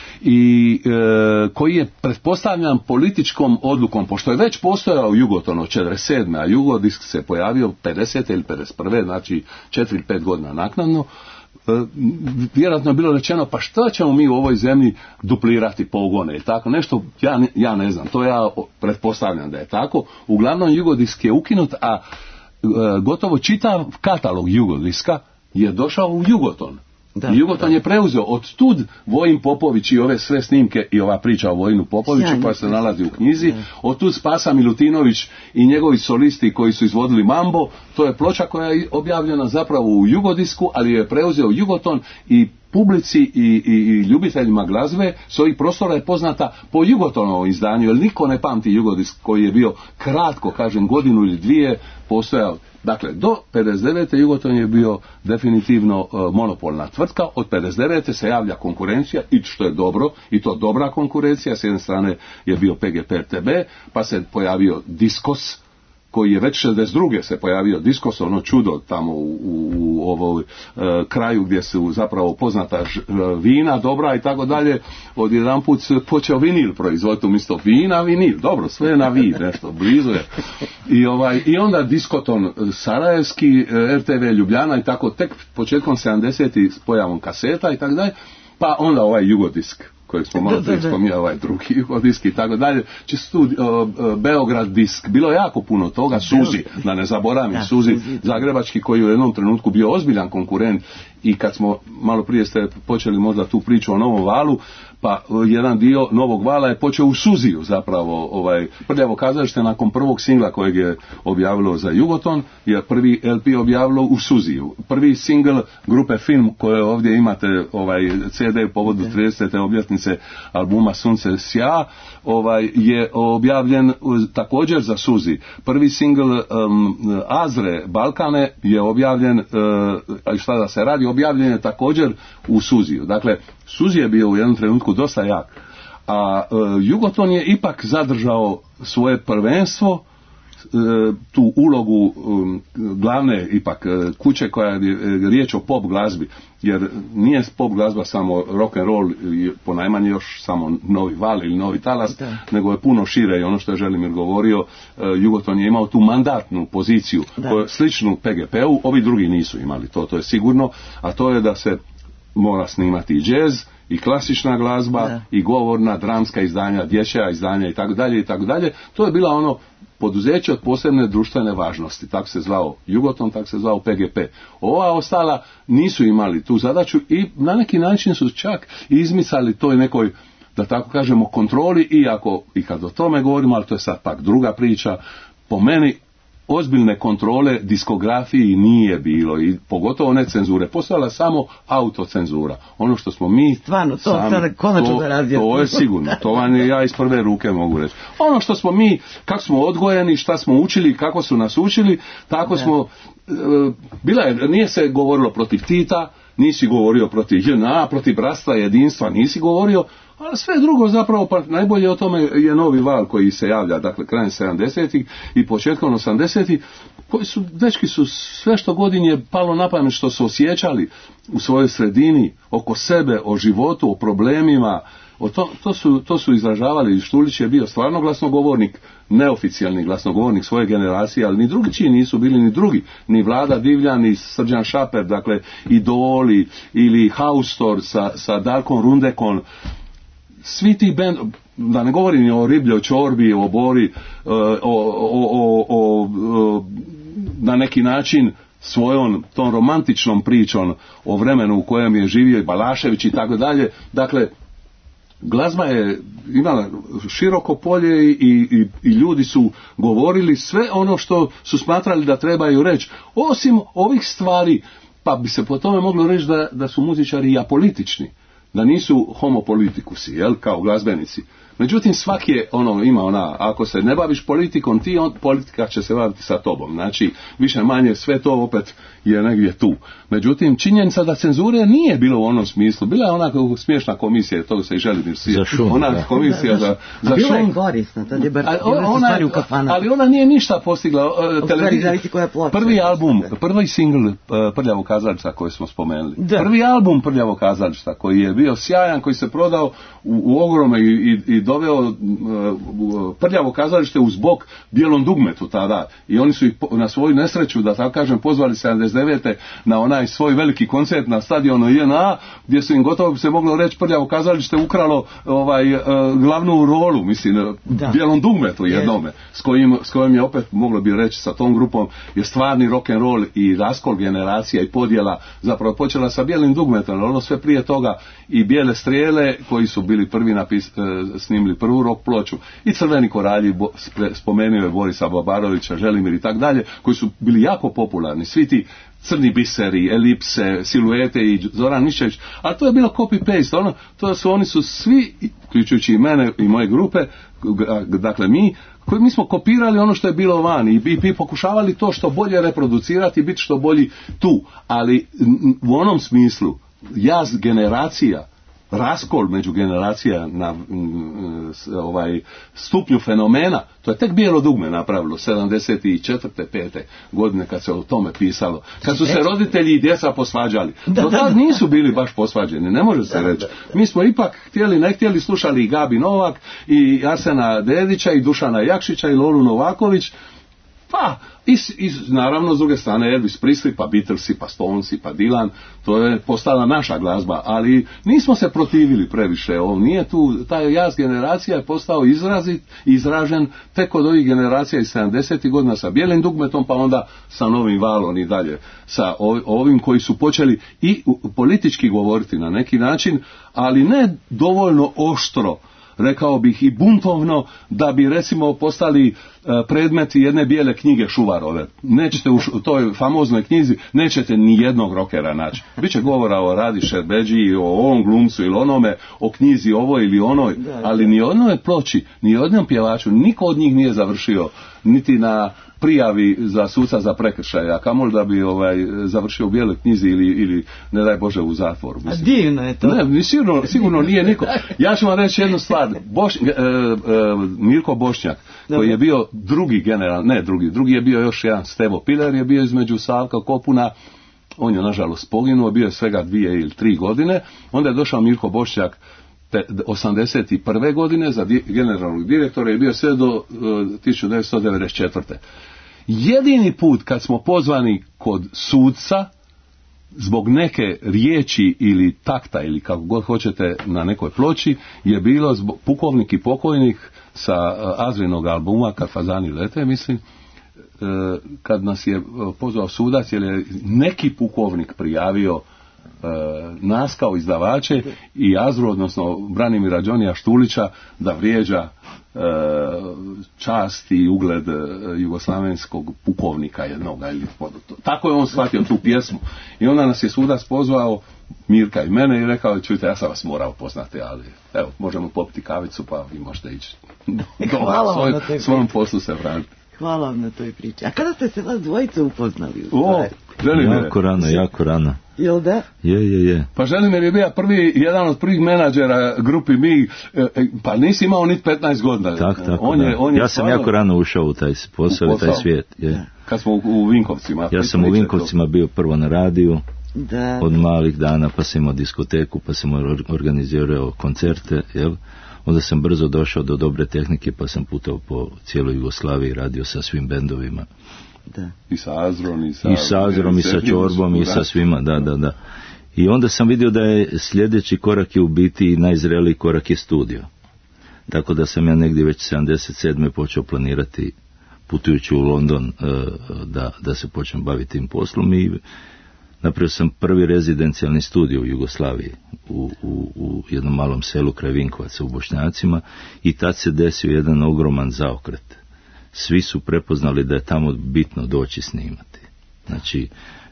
i e, koji je pretpostavljan političkom odlukom, pošto je već postojao Jugoton od četrdeset sedme, a Jugodisk se pojavio pedesete ili pedeset prve, znači četiri ili pet godina naknadno, e, vjerojatno je bilo rečeno, pa šta ćemo mi u ovoj zemlji duplirati pogone, tako nešto, ja ne, ja ne znam, to ja pretpostavljam da je tako. Uglavnom Jugodisk je ukinut, a e, gotovo čitav katalog Jugodiska je došao u Jugoton. Da, Jugoton da. je preuzeo od tud Vojin Popović i ove sve snimke i ova priča o Vojinu Popoviću Sjajno. koja se nalazi u knjizi, od tud Spasa Milutinović i njegovi solisti koji su izvodili Mambo. To je ploča koja je objavljena zapravo u Jugodisku, ali je preuzeo Jugoton i publici i, i, i ljubiteljima glazbe s ovih prostora je poznata po Jugotonovom izdanju, jer niko ne pamti Jugodisk koji je bio kratko, kažem godinu ili dvije postojao. Dakle, do pedeset devete Jugoton je bio definitivno uh, monopolna tvrtka, od pedeset devete se javlja konkurencija, i što je dobro, i to dobra konkurencija, s jedne strane je bio P G P R T B, pa se pojavio Diskos, koji je već šezdeset druge se pojavio Diskos, ono čudo tamo u, u, u ovoj e, kraju gdje su zapravo poznata ž, vina dobra i tako dalje, odjedanput se počeo vinil proizvoditi umjesto vina, vinil, dobro, sve je na vi, nešto, blizu je. I, ovaj, i onda Diskoton Sarajevski, R T V Ljubljana i tako, tek početkom sedamdesetih s pojavom kaseta i tako dalje, pa onda ovaj Jugodisk kojeg smo malo prije spominjali, ovaj drugi Jugodisk i tako dalje, čisto uh, uh, Beograd disk, bilo je jako puno toga, Suzi, da ne zaboravim, da, Suzi, Suzi zagrebački, koji je u jednom trenutku bio ozbiljan konkurent, i kad smo, malo prije ste počeli možda tu priču o Novom valu, pa jedan dio Novog vala je počeo u Suziju zapravo, ovaj, Prljavo kazalište nakon prvog singla kojeg je objavilo za Jugoton, je prvi L P objavilo u Suziju. Prvi singl grupe Film, koje ovdje imate, ovaj C D povodu tridesete obljetnice albuma Sunce sja, ovaj, je objavljen također za Suzi. Prvi singl um, Azre Balkane je objavljen, uh, šta da se radi, objavljen je također u Suziju. Dakle, Suzi je bio u jednom trenutku dosta jak, a uh, Jugoton je ipak zadržao svoje prvenstvo, uh, tu ulogu um, glavne ipak uh, kuće koja je uh, riječ o pop glazbi, jer nije pop glazba samo rock and roll, ponajmanje još samo novi val ili novi talas, da. nego je puno šire, i ono što je Želimir govorio, uh, Jugoton je imao tu mandatnu poziciju, koju, sličnu P G P-u, ovi drugi nisu imali, to, to je sigurno, a to je da se mora snimati i džez, i klasična glazba, da. i govorna, dramska izdanja, dječja izdanja i tako dalje i tako dalje. To je bila ono poduzeće od posebne društvene važnosti. Tako se zvao Jugoton, tako se zvao P G P. Ova ostala nisu imali tu zadaću i na neki način su čak izmicali toj nekoj, da tako kažemo, kontroli, iako i kad o tome govorimo, ali to je sad pak druga priča, po meni ozbiljne kontrole diskografiji nije bilo, i pogotovo ne cenzure, postojala samo autocenzura. Ono što smo mi stvarno, to sami, sada konačno to, da razjasnimo. To je sigurno, to vam je ja iz prve ruke mogu reći. Ono što smo mi, kako smo odgojeni, šta smo učili, kako su nas učili, tako da. smo, e, bila je, nije se govorilo protiv Tita, nisi govorio protiv J N A, protiv bratstva, jedinstva, nisi govorio, ali sve drugo zapravo, pa najbolje o tome je Novi val koji se javlja, dakle krajem sedamdesetih i početkom osamdesetih, koji su, dečki su sve što godin je palo na pamet, što su osjećali u svojoj sredini, oko sebe, o životu, o problemima, o to, to, su, to su izražavali. Štulić je bio stvarno glasnogovornik, neoficijalni glasnogovornik svoje generacije, ali ni drugi čiji nisu bili ni drugi, ni Vlada Divljan, ni Srđan Šaper, dakle Idoli ili Haustor sa, sa Darkom Rundekom, svi ti bend, da ne govorim o Ribljoj čorbi, o Bori, o, o, o, o, o na neki način svojom tom romantičnom pričom o vremenu u kojem je živio i Balašević i tako dalje. Dakle, glazba je imala široko polje i, i, i ljudi su govorili sve ono što su smatrali da trebaju reći, osim ovih stvari pa bi se po tome moglo reći da, da su muzičari i apolitični, da nisu homopolitikusi, jel, kao glazbenici. Međutim, svaki je, ono, ima ona, ako se ne baviš politikom, ti, on, politika će se baviti sa tobom. Znači, više manje sve to opet je negdje tu. Međutim, činjenica da cenzure nije bilo u onom smislu. Bila je ona smiješna komisija, to se i želim svi. Za šum, ona da. komisija za, za bila šum. je korisna, tad je bar, A, ona, ona, stvari u kafanama. ali ona nije ništa postigla. U stvari, zavisi koja je ploča. Prvi album, prvi singl uh, Prljavog kazališta koji smo spomenuli. Da. Prvi album Prljavog kazališta koji je bio sjajan, koji se prodao u, u ogrome i, i, i doveo uh, Prljavo kazalište uz bok Bijelom dugmetu tada. I oni su ih po, na svoju nesreću, da tako kažem, pozvali sedamdeset devete na onaj svoj veliki koncert na stadionu I N A, gdje su im gotovo se moglo reći Prljavo kazalište ukralo ovaj, uh, glavnu rolu, mislim, da. Bijelom dugmetu jednome, yes. s, kojim, s kojim je opet moglo bi reći sa tom grupom je stvarni rock and roll i raskol generacija i podjela zapravo počela sa Bijelim dugmetom, ono sve prije toga i Bijele strijele koji su bili prvi napis, uh, snimili prvu rock ploču i Crveni koralji, bo, spomenuo je Borisa Babarovića, Želimir i tak dalje, koji su bili jako popularni, svi ti Crni biseri, Elipse, Siluete i Zoran Mišćević, a to je bilo copy-paste, ono, to su, oni su svi, uključujući i mene i moje grupe, dakle mi, koji mi smo kopirali ono što je bilo vani i, i pokušavali to što bolje reproducirati i biti što bolji tu, ali u onom smislu, jaz generacija, raskol među generacija na mm, ovaj stupnju fenomena, to je tek Bijelo dugme napravilo sedamdeset četvrte pete godine kad se o tome pisalo, kad su se roditelji i djeca posvađali. Do tad nisu bili baš posvađeni, ne može se reći. Mi smo ipak htjeli, ne htjeli, slušali i Gabi Novak i Arsena Dedića i Dušana Jakšića i Lolu Novaković. Pa, i, i naravno s druge strane Elvis Presley, pa Beatlesi, pa Stonesi, pa Dylan, to je postala naša glazba, ali nismo se protivili previše, ovo nije tu, taj jaz generacija je postao izrazit, izražen tek kod ovih generacija iz sedamdesetih godina sa Bijelim dugmetom, pa onda sa Novim valom i dalje, sa ovim koji su počeli i politički govoriti na neki način, ali ne dovoljno oštro, rekao bih i buntovno, da bi recimo postali predmeti jedne bijele knjige Šuvarove. Nećete u toj famoznoj knjizi, nećete ni jednog rokera naći. Biće govora o Radi Šerbeđiji, o ovom glumcu ili onome, o knjizi ovoj ili onoj, ali ni onoj ploči, ni jednom pjevaču, niko od njih nije završio niti na prijavi za suca za prekršaje, a kamoli da bi ovaj, završio u bijeloj knjizi ili, ili ne daj Bože u zatvoru. A divno je to. Ne, sigurno, sigurno nije niko. Ja ću vam reći jednu stvar. Boš, e, e, Mirko Bošnjak, koji je bio drugi general, ne drugi, drugi je bio još jedan Stevo Piler, je bio između Savka Kopuna, on je nažalost poginuo, bio je svega dvije ili tri godine, onda je došao Mirko Bošnjak te osamdeset prve godine za generalnog direktora je bio sve do uh, tisuću devetsto devedeset četvrte Jedini put kad smo pozvani kod sudca zbog neke riječi ili takta ili kako god hoćete na nekoj ploči je bilo zbog, pukovnik i pokojnik sa uh, Azrinog albuma Kad fazani lete, mislim, uh, kad nas je uh, pozvao sudac jer je neki pukovnik prijavio E, nas kao izdavače i Azru, odnosno Branimira Đonija Štulića, da vrijeđa e, čast i ugled e, jugoslavenskog pukovnika jednoga ili tako je on shvatio tu pjesmu i onda nas je sudac pozvao, Mirka i mene, i rekao, čujte, ja sam vas morao poznati, ali evo, možemo popiti kavicu pa vi možete ići doma svoj, svojom poslu se vratiti. Hvala vam na toj priči. A kada ste se vas dvojice upoznali? O, Želimir. Jako rano, jako rano. Jel da? Je, je, je. Pa Želimir je bio prvi, jedan od prvih menadžera grupi Mi, pa nisi imao niti petnaest godina. Tak, tako, on je, on je ja sam stvarno... jako rano ušao u taj posao i taj svijet. Je. Kad smo u, u Vinkovcima. Ja sam u Vinkovcima bio prvo na radiju, da. Od malih dana, pa sam imao diskoteku, pa sam organizirao koncerte, jel? Onda sam brzo došao do dobre tehnike, pa sam putao po cijeloj Jugoslaviji, radio sa svim bendovima. Da. I sa Azrom, i sa... I sa Azrom, i sa Čorbom, i sa svima, da, da, da. I onda sam vidio da je sljedeći korak je u biti najzreliji korak je studio. Tako da sam ja negdje već sedamdeset sedme počeo planirati, putujući u London, da, da se počnem baviti tim poslom i napravio sam prvi rezidencijalni studio u Jugoslaviji, u, u, u jednom malom selu kraj Vinkovaca u Bošnjacima, i tad se desio jedan ogroman zaokret. Svi su prepoznali da je tamo bitno doći snimati. Znači,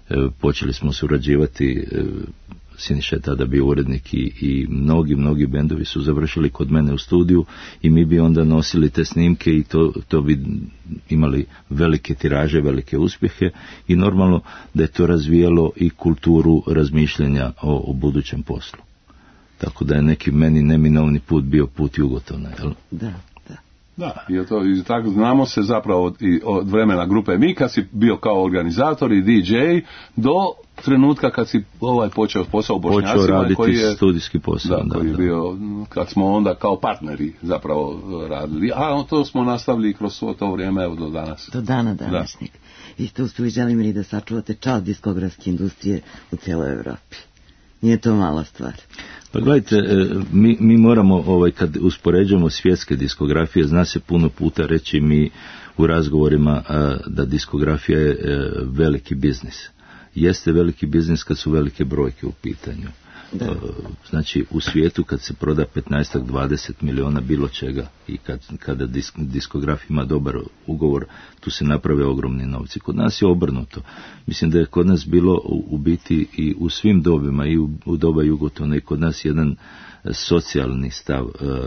počeli smo surađivati, Siniša je tada bio urednik i, i mnogi, mnogi bendovi su završili kod mene u studiju i mi bi onda nosili te snimke i to, to bi imali velike tiraže, velike uspjehe i normalno da je to razvijalo i kulturu razmišljanja o, o budućem poslu. Tako da je neki meni neminovni put bio put Jugotona, jel? Da. Da, i, to, i tako znamo se zapravo od, i, od vremena grupe Mi, kad si bio kao organizator i D J, do trenutka kad si ovaj počeo posao u Bošnjacima. Počeo raditi koji je, studijski posao. Da, da, koji je da. bio, kad smo onda kao partneri zapravo radili. A to smo nastavili kroz svo to vrijeme evo do danas. Do dana današnjeg. Vi ste uspjeli, Želimir, da sačuvate čast diskografske industrije u cijeloj Evropi. Nije to mala stvar. Pa gledajte, mi, mi moramo, ovaj, kad uspoređujemo svjetske diskografije, zna se puno puta reći mi u razgovorima a, da diskografija je a, veliki biznis. Jeste veliki biznis kad su velike brojke u pitanju. Da. Znači u svijetu kad se proda petnaest do dvadeset miliona bilo čega i kad, kada disk, diskograf ima dobar ugovor, tu se naprave ogromni novci. Kod nas je obrnuto. Mislim da je kod nas bilo u, u biti i u svim dobima i u, u doba Jugotona i kod nas jedan socijalni stav.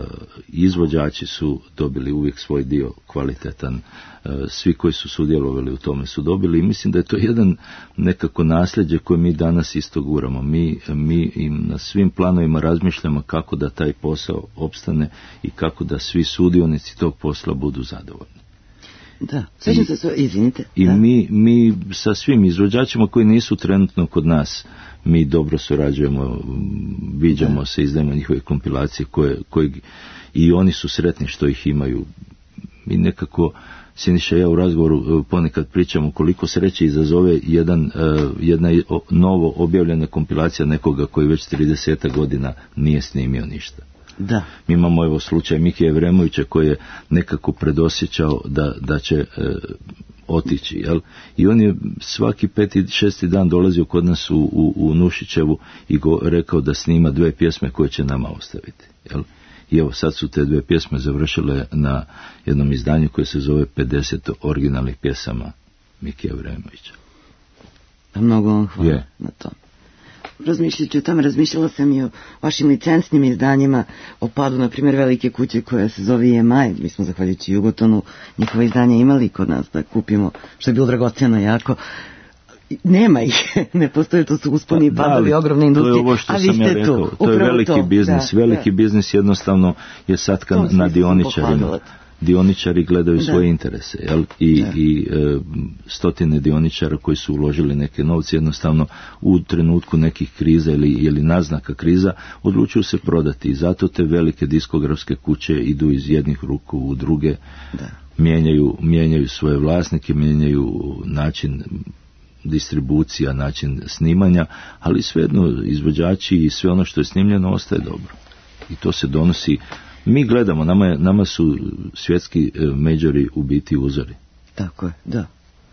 Izvođači su dobili uvijek svoj dio kvalitetan, svi koji su sudjelovali u tome su dobili i mislim da je to jedan nekako nasljeđe koje mi danas isto guramo. Mi, mi im na svim planovima razmišljamo kako da taj posao opstane i kako da svi sudionici tog posla budu zadovoljni. Da, svećam se, izvinite. I da. mi, mi sa svim izvođačima koji nisu trenutno kod nas, mi dobro surađujemo, viđamo da. se, izdajemo njihove kompilacije koje, koje i oni su sretni što ih imaju. I nekako Siniša i ja u razgovoru ponekad pričamo koliko sreće izazove jedan, jedna novo objavljena kompilacija nekoga koji već trideset godina nije snimio ništa. Da. Mi imamo evo slučaj Mike Evremovića koji je nekako predosjećao da, da će e, otići, jel? I on je svaki peti, šesti dan dolazio kod nas u, u, u Nušićevu i go, rekao da snima dve pjesme koje će nama ostaviti, jel? I evo sad su te dve pjesme završile na jednom izdanju koje se zove pedeset originalnih pjesama Mike Evremovića. Pa mnogo vam hvala je. na tom. Razmišljajući o tome, razmišljala sam i o vašim licencnim izdanjima, o padu, na primjer, velike kuće koja se zove E M I. Mi smo, zahvaljujući Jugotonu, njihova izdanja imali kod nas da kupimo, što je bilo dragocjeno jako. Nema ih, ne postoje, to su usponi i padovi da, ogromne industrije. To je ovo što a vi sam ste ja rekao, tu, to je veliki to. biznis, da, veliki da. biznis jednostavno je satkan na dioničarima. Dioničari gledaju da. svoje interese, jel? I, i e, stotine dioničara koji su uložili neke novce jednostavno u trenutku nekih kriza ili, ili naznaka kriza odlučuju se prodati i zato te velike diskografske kuće idu iz jednih ruku u druge, da. mijenjaju, mijenjaju svoje vlasnike, mijenjaju način distribucija, način snimanja, ali svejedno izvođači i sve ono što je snimljeno ostaje dobro. I to se donosi. Mi gledamo, nama, je, nama su svjetski e, majori u biti uzori. Tako je, da.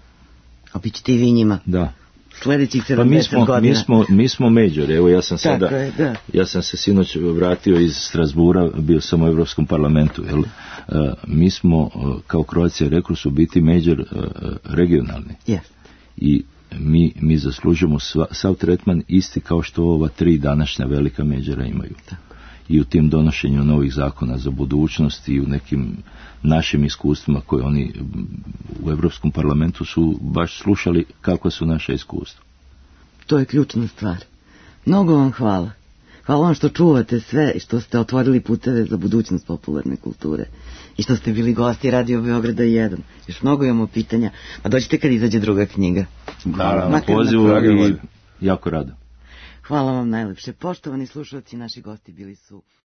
A bit ćete i vi njima. Da. Sljedećih pa mi smo, godina. mi smo, mi smo majori. Evo ja sam Tako sada, je, da. ja sam se sinoć vratio iz Strasbura, bio sam u Europskom parlamentu. Jel? E, mi smo kao Croatia Records u biti major e, regionalni. Yes. I mi, mi zaslužujemo sva, sav tretman isti kao što ova tri današnja velika majora imaju. Tako. I u tim donošenju novih zakona za budućnost i u nekim našim iskustvima koje oni u Europskom parlamentu su baš slušali kakva su naša iskustva. To je ključna stvar. Mnogo vam hvala. Hvala vam što čuvate sve i što ste otvorili puteve za budućnost popularne kulture. I što ste bili gosti Radio Beograda jedan. Još mnogo imamo pitanja. Pa dođite kad izađe druga knjiga. Naravno, pozivu i jako rado. Hvala vam najlepše. Poštovani slušalci, naši gosti bili su